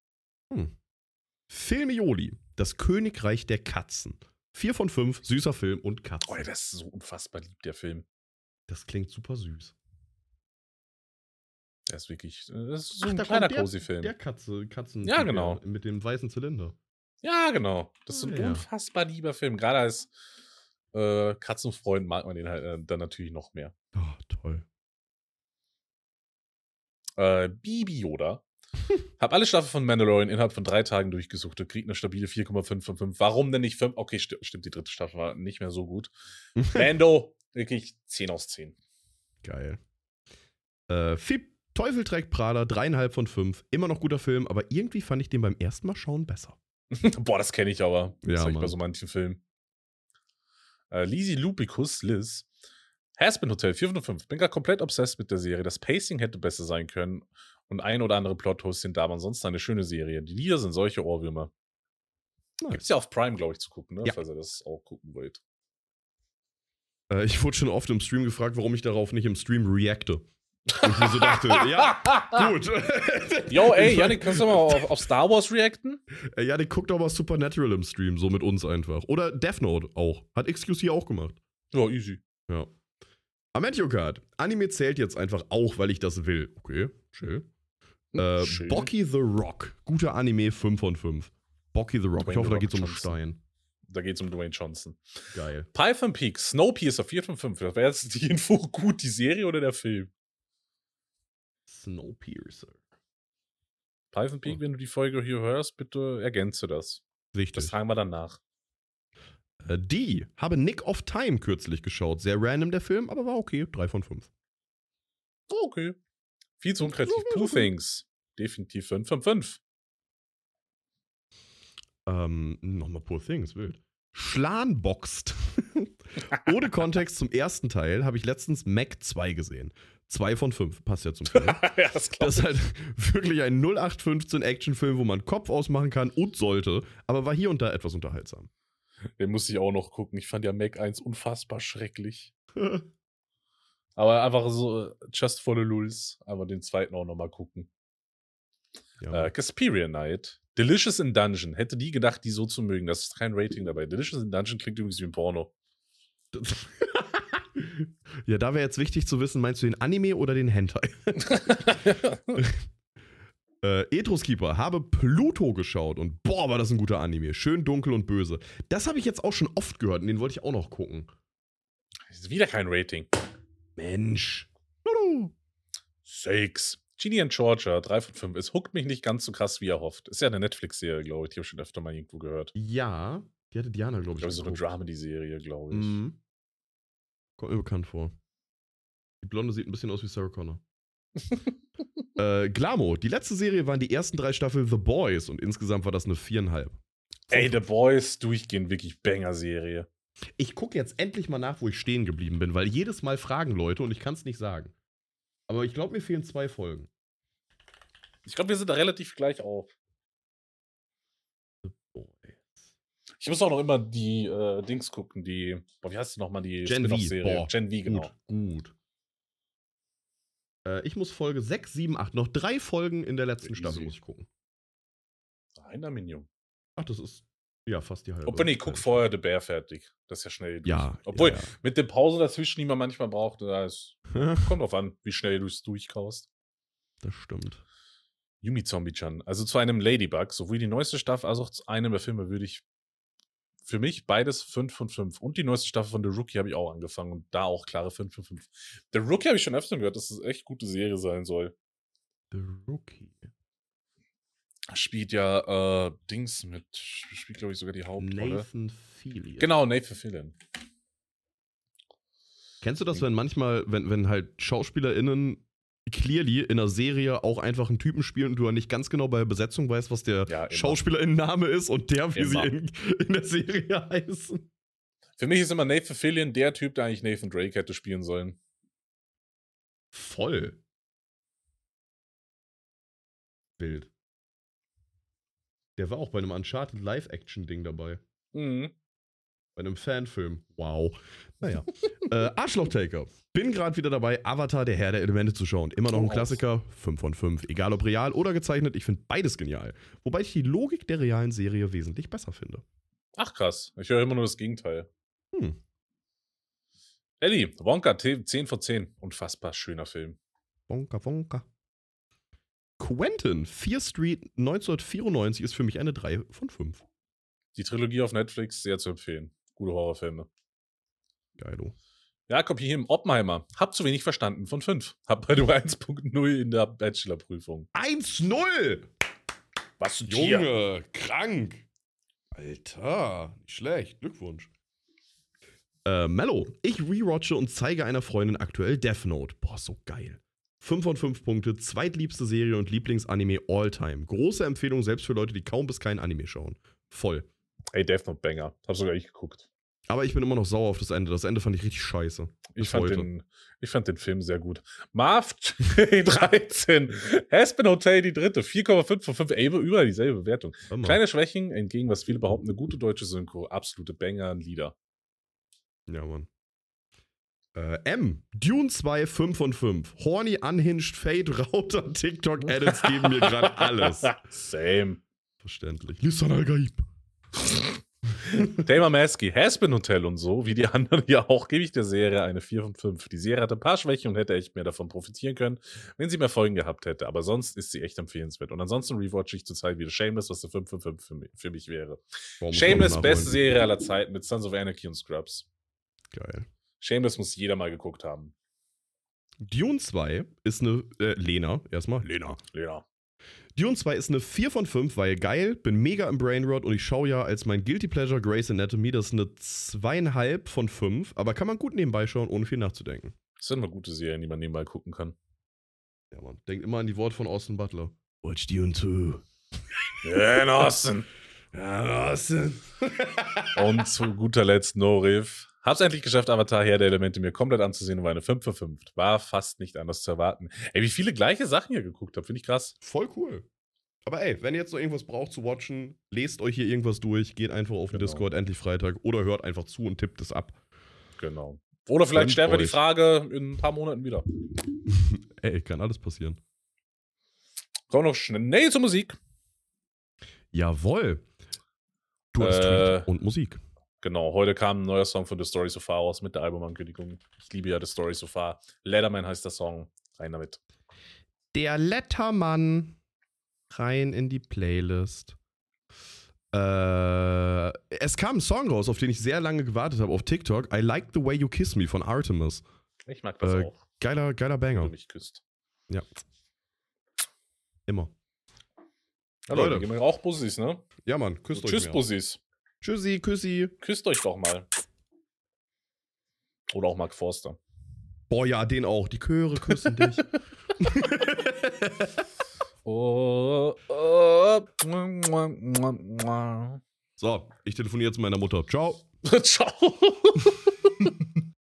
Filmioli, das Königreich der Katzen. 4 von 5, süßer Film und Katzen. Oh, das ist so unfassbar lieb, der Film. Das klingt super süß. Der ist wirklich, das ist so Ach, ein da kleiner kommt Cozy-Film. Der Katzen. Ja, genau. Mit dem weißen Zylinder. Ja, genau. Das ist ein Ja. unfassbar lieber Film. Gerade als Katzenfreund mag man den halt dann natürlich noch mehr. Oh, toll. Bibi Yoda. Hab alle Staffeln von Mandalorian innerhalb von 3 Tagen durchgesucht und krieg eine stabile 4,5 von 5. Warum denn nicht 5? Okay, stimmt, die 3. Staffel war nicht mehr so gut. Mando, wirklich 10 aus 10. Geil. Teufel trägt Prada, 3,5 von 5. Immer noch guter Film, aber irgendwie fand ich den beim ersten Mal schauen besser. Boah, das kenne ich aber. Das Ja, sag ich bei Mann. so manchen Filmen. Lizzie Lupicus, Liz. Has-Been Hotel, 4 von 5. Bin gerade komplett obsessed mit der Serie. Das Pacing hätte besser sein können. Und ein oder andere Plot-Host sind da, aber ansonsten eine schöne Serie. Die Lieder sind solche Ohrwürmer. Nice. Gibt's ja auf Prime, glaube ich, zu gucken, ne? Ja. Falls ihr das auch gucken wollt. Ich wurde schon oft im Stream gefragt, warum ich darauf nicht im Stream reacte. Und ich mir so dachte, ja, gut. Yo, ey, Yannick, kannst du mal auf Star Wars reacten? Yannick guckt auch mal Supernatural im Stream, so mit uns einfach. Oder Death Note auch. Hat XQC auch gemacht. Ja, easy. Ja. Ametio Card. Anime zählt jetzt einfach auch, weil ich das will. Okay, chill. Schön. Bocky the Rock. Guter Anime, 5 von 5. Bocky the Rock. Dwayne Ich hoffe, The da geht's um Rock Johnson. Stein. Da geht's um Dwayne Johnson. Geil. Python Peak, Snowpiercer, 4 von 5. Das wäre jetzt die Info gut, die Serie oder der Film? Snowpiercer. Python Peak, wenn du die Folge hier hörst, bitte ergänze das. Richtig. Das tragen wir dann nach. Die habe Nick of Time kürzlich geschaut. Sehr random der Film, aber war okay. 3 von 5. Oh, okay. Viel zu unkreativ. Poor Things. Definitiv 5 von 5. Nochmal Poor Things, wild. Schlanboxt. Ohne Kontext zum ersten Teil habe ich letztens Mac 2 gesehen. 2 von 5. Passt ja zum Film. Ja, das Das ist halt wirklich ein 0815 Actionfilm, wo man Kopf ausmachen kann und sollte, aber war hier und da etwas unterhaltsam. Den muss ich auch noch gucken. Ich fand ja Mac 1 unfassbar schrecklich. Aber einfach so, just for the lulz. Aber den zweiten auch nochmal gucken. Ja. Casperia Night. Delicious in Dungeon. Hätte die gedacht, die so zu mögen. Das ist kein Rating dabei. Delicious in Dungeon klingt übrigens wie ein Porno. Ja, da wäre jetzt wichtig zu wissen, meinst du den Anime oder den Hentai? Etruskeeper, habe Pluto geschaut und boah, war das ein guter Anime. Schön dunkel und böse. Das habe ich jetzt auch schon oft gehört und den wollte ich auch noch gucken. Ist wieder kein Rating. Mensch. 6. Genie and Georgia, 3 von 5. Es huckt mich nicht ganz so krass, wie er hofft. Ist ja eine Netflix-Serie, glaube ich. Die habe ich schon öfter mal irgendwo gehört. Ja, die hatte Diana, glaube Ich ich. glaube, so eine geguckt. Dramedy-Serie, glaube ich. Mhm. Kommt mir bekannt vor. Die Blonde sieht ein bisschen aus wie Sarah Connor. Glamo, die letzte Serie waren die ersten 3 Staffeln The Boys und insgesamt war das eine 4,5. Ey, The Boys, durchgehend wirklich Banger-Serie. Ich gucke jetzt endlich mal nach, wo ich stehen geblieben bin, weil jedes Mal fragen Leute und ich kann es nicht sagen. Aber ich glaube, mir fehlen 2 Folgen. Ich glaube, wir sind da relativ gleich auf. The Boys. Ich muss auch noch immer die Dings gucken, wie heißt die nochmal, die Gen V. Spin-off-Serie? Boah, Gen V, genau. Gut. Ich muss Folge 6, 7, 8. Noch 3 Folgen in der letzten Easy. Staffel muss ich gucken. Ein Minion. Ach, das ist ja fast die halbe. Obwohl, nee, guck vorher The Bear fertig. Das ist ja schnell durch. Ja. Obwohl, ja. mit den Pausen dazwischen, die man manchmal braucht, kommt drauf an, wie schnell du es durchkaust. Das stimmt. Yumi Zombie-chan. Also zu einem Ladybug, sowohl die neueste Staffel als auch zu einem der Filme würde ich für mich beides 5 von 5. Und die neueste Staffel von The Rookie habe ich auch angefangen und da auch klare 5 von 5. The Rookie habe ich schon öfter gehört, dass es echt gute Serie sein soll. The Rookie. Spielt ja Dings mit, spielt glaube ich sogar die Hauptrolle. Nathan Fillion. Genau, Nathan Fillion. Kennst du das, wenn manchmal, wenn halt SchauspielerInnen clearly in einer Serie auch einfach einen Typen spielen und du ja nicht ganz genau bei der Besetzung weißt, was der SchauspielerInnen-Name ist und der, wie sie in der Serie heißen? Für mich ist immer Nathan Fillion der Typ, der eigentlich Nathan Drake hätte spielen sollen. Voll. Bild. Der war auch bei einem Uncharted Live-Action-Ding dabei. Mhm. Bei einem Fanfilm. Wow. Naja. Arschloch-Taker. Bin gerade wieder dabei, Avatar, der Herr der Elemente zu schauen. Immer noch ein Klassiker. 5 von 5. Egal ob real oder gezeichnet, ich finde beides genial. Wobei ich die Logik der realen Serie wesentlich besser finde. Ach krass. Ich höre immer nur das Gegenteil. Ellie, Wonka, 10 von 10. Unfassbar schöner Film. Wonka, Wonka. Quentin, 4 Street 1994 ist für mich eine 3 von 5. Die Trilogie auf Netflix sehr zu empfehlen. Gute Horrorfilme. Geilo. Jakob hier im Oppenheimer. Hab zu wenig verstanden von 5. Hab bei nur 1.0 in der Bachelorprüfung. 1-0! Was Junge, krank. Alter, nicht schlecht. Glückwunsch. Mello, ich rewatche und zeige einer Freundin aktuell Death Note. Boah, so geil. 5 von 5 Punkte, zweitliebste Serie und Lieblingsanime all time. Große Empfehlung selbst für Leute, die kaum bis kein Anime schauen. Voll. Ey, Death Note Banger. Hab sogar ich geguckt. Aber ich bin immer noch sauer auf das Ende. Das Ende fand ich richtig scheiße. Ich fand den Film sehr gut. Marv 13. Aspen Hotel, die dritte. 4,5 von 5. Ey, überall dieselbe Bewertung. Kleine Schwächen, entgegen was viele behaupten, eine gute deutsche Synchro. Absolute Banger-Lieder. Ja, Mann. Dune 2, 5 von 5. Horny, unhinged, Fade, Router, TikTok-Edits geben mir gerade alles. Same. Verständlich. Lisan Al-Gaib. Tamer Maskey, Aspen Hotel und so, wie die anderen hier auch, gebe ich der Serie eine 4 von 5. Die Serie hatte ein paar Schwächen und hätte echt mehr davon profitieren können, wenn sie mehr Folgen gehabt hätte. Aber sonst ist sie echt empfehlenswert. Und ansonsten rewatche ich zurzeit wieder Shameless, was eine 5 von 5 für mich wäre. Shameless, beste Serie aller Zeiten mit Sons of Anarchy und Scrubs. Geil. Shameless muss jeder mal geguckt haben. Dune 2 ist eine, Lena, erstmal. Lena. Dune 2 ist eine 4 von 5, weil geil, bin mega im Brainrot und ich schaue ja als mein Guilty Pleasure Grey's Anatomy, das ist eine 2,5 von 5, aber kann man gut nebenbei schauen, ohne viel nachzudenken. Das sind immer gute Serien, die man nebenbei gucken kann. Ja, man. Denkt immer an die Worte von Austin Butler. Watch Dune 2. Ja, Austin. Ja, Austin. Und zu guter Letzt No Riff. Hab's endlich geschafft, Avatar Herr der Elemente mir komplett anzusehen und war eine 5 von 5. War fast nicht anders zu erwarten. Ey, wie viele gleiche Sachen ihr geguckt habt, finde ich krass. Voll cool. Aber ey, wenn ihr jetzt noch irgendwas braucht zu watchen, lest euch hier irgendwas durch, geht einfach auf den Discord, endlich Freitag, oder hört einfach zu und tippt es ab. Genau. Oder vielleicht stellen wir die Frage in ein paar Monaten wieder. Ey, kann alles passieren. Kommen noch schnell zur Musik. Jawohl. Du hast Tweet und Musik. Genau, heute kam ein neuer Song von The Story So Far raus mit der Albumankündigung. Ich liebe ja The Story So Far. Letterman heißt der Song. Rein damit. Der Lettermann. Rein in die Playlist. Es kam ein Song raus, auf den ich sehr lange gewartet habe auf TikTok. I Like the Way You Kiss Me von Artemis. Ich mag das auch. Geiler Wenn Banger. du mich küsst. Ja. Immer. Ja, Leute, gehen wir auch Bussis, ne? Ja, Mann, küsst euch. Tschüss, mehr. Bussis. Tschüssi, Küssi. Küsst euch doch mal. Oder auch Mark Forster. Boah, ja, den auch. Die Chöre küssen dich. So, So, ich telefoniere jetzt mit meiner Mutter. Ciao. Ciao.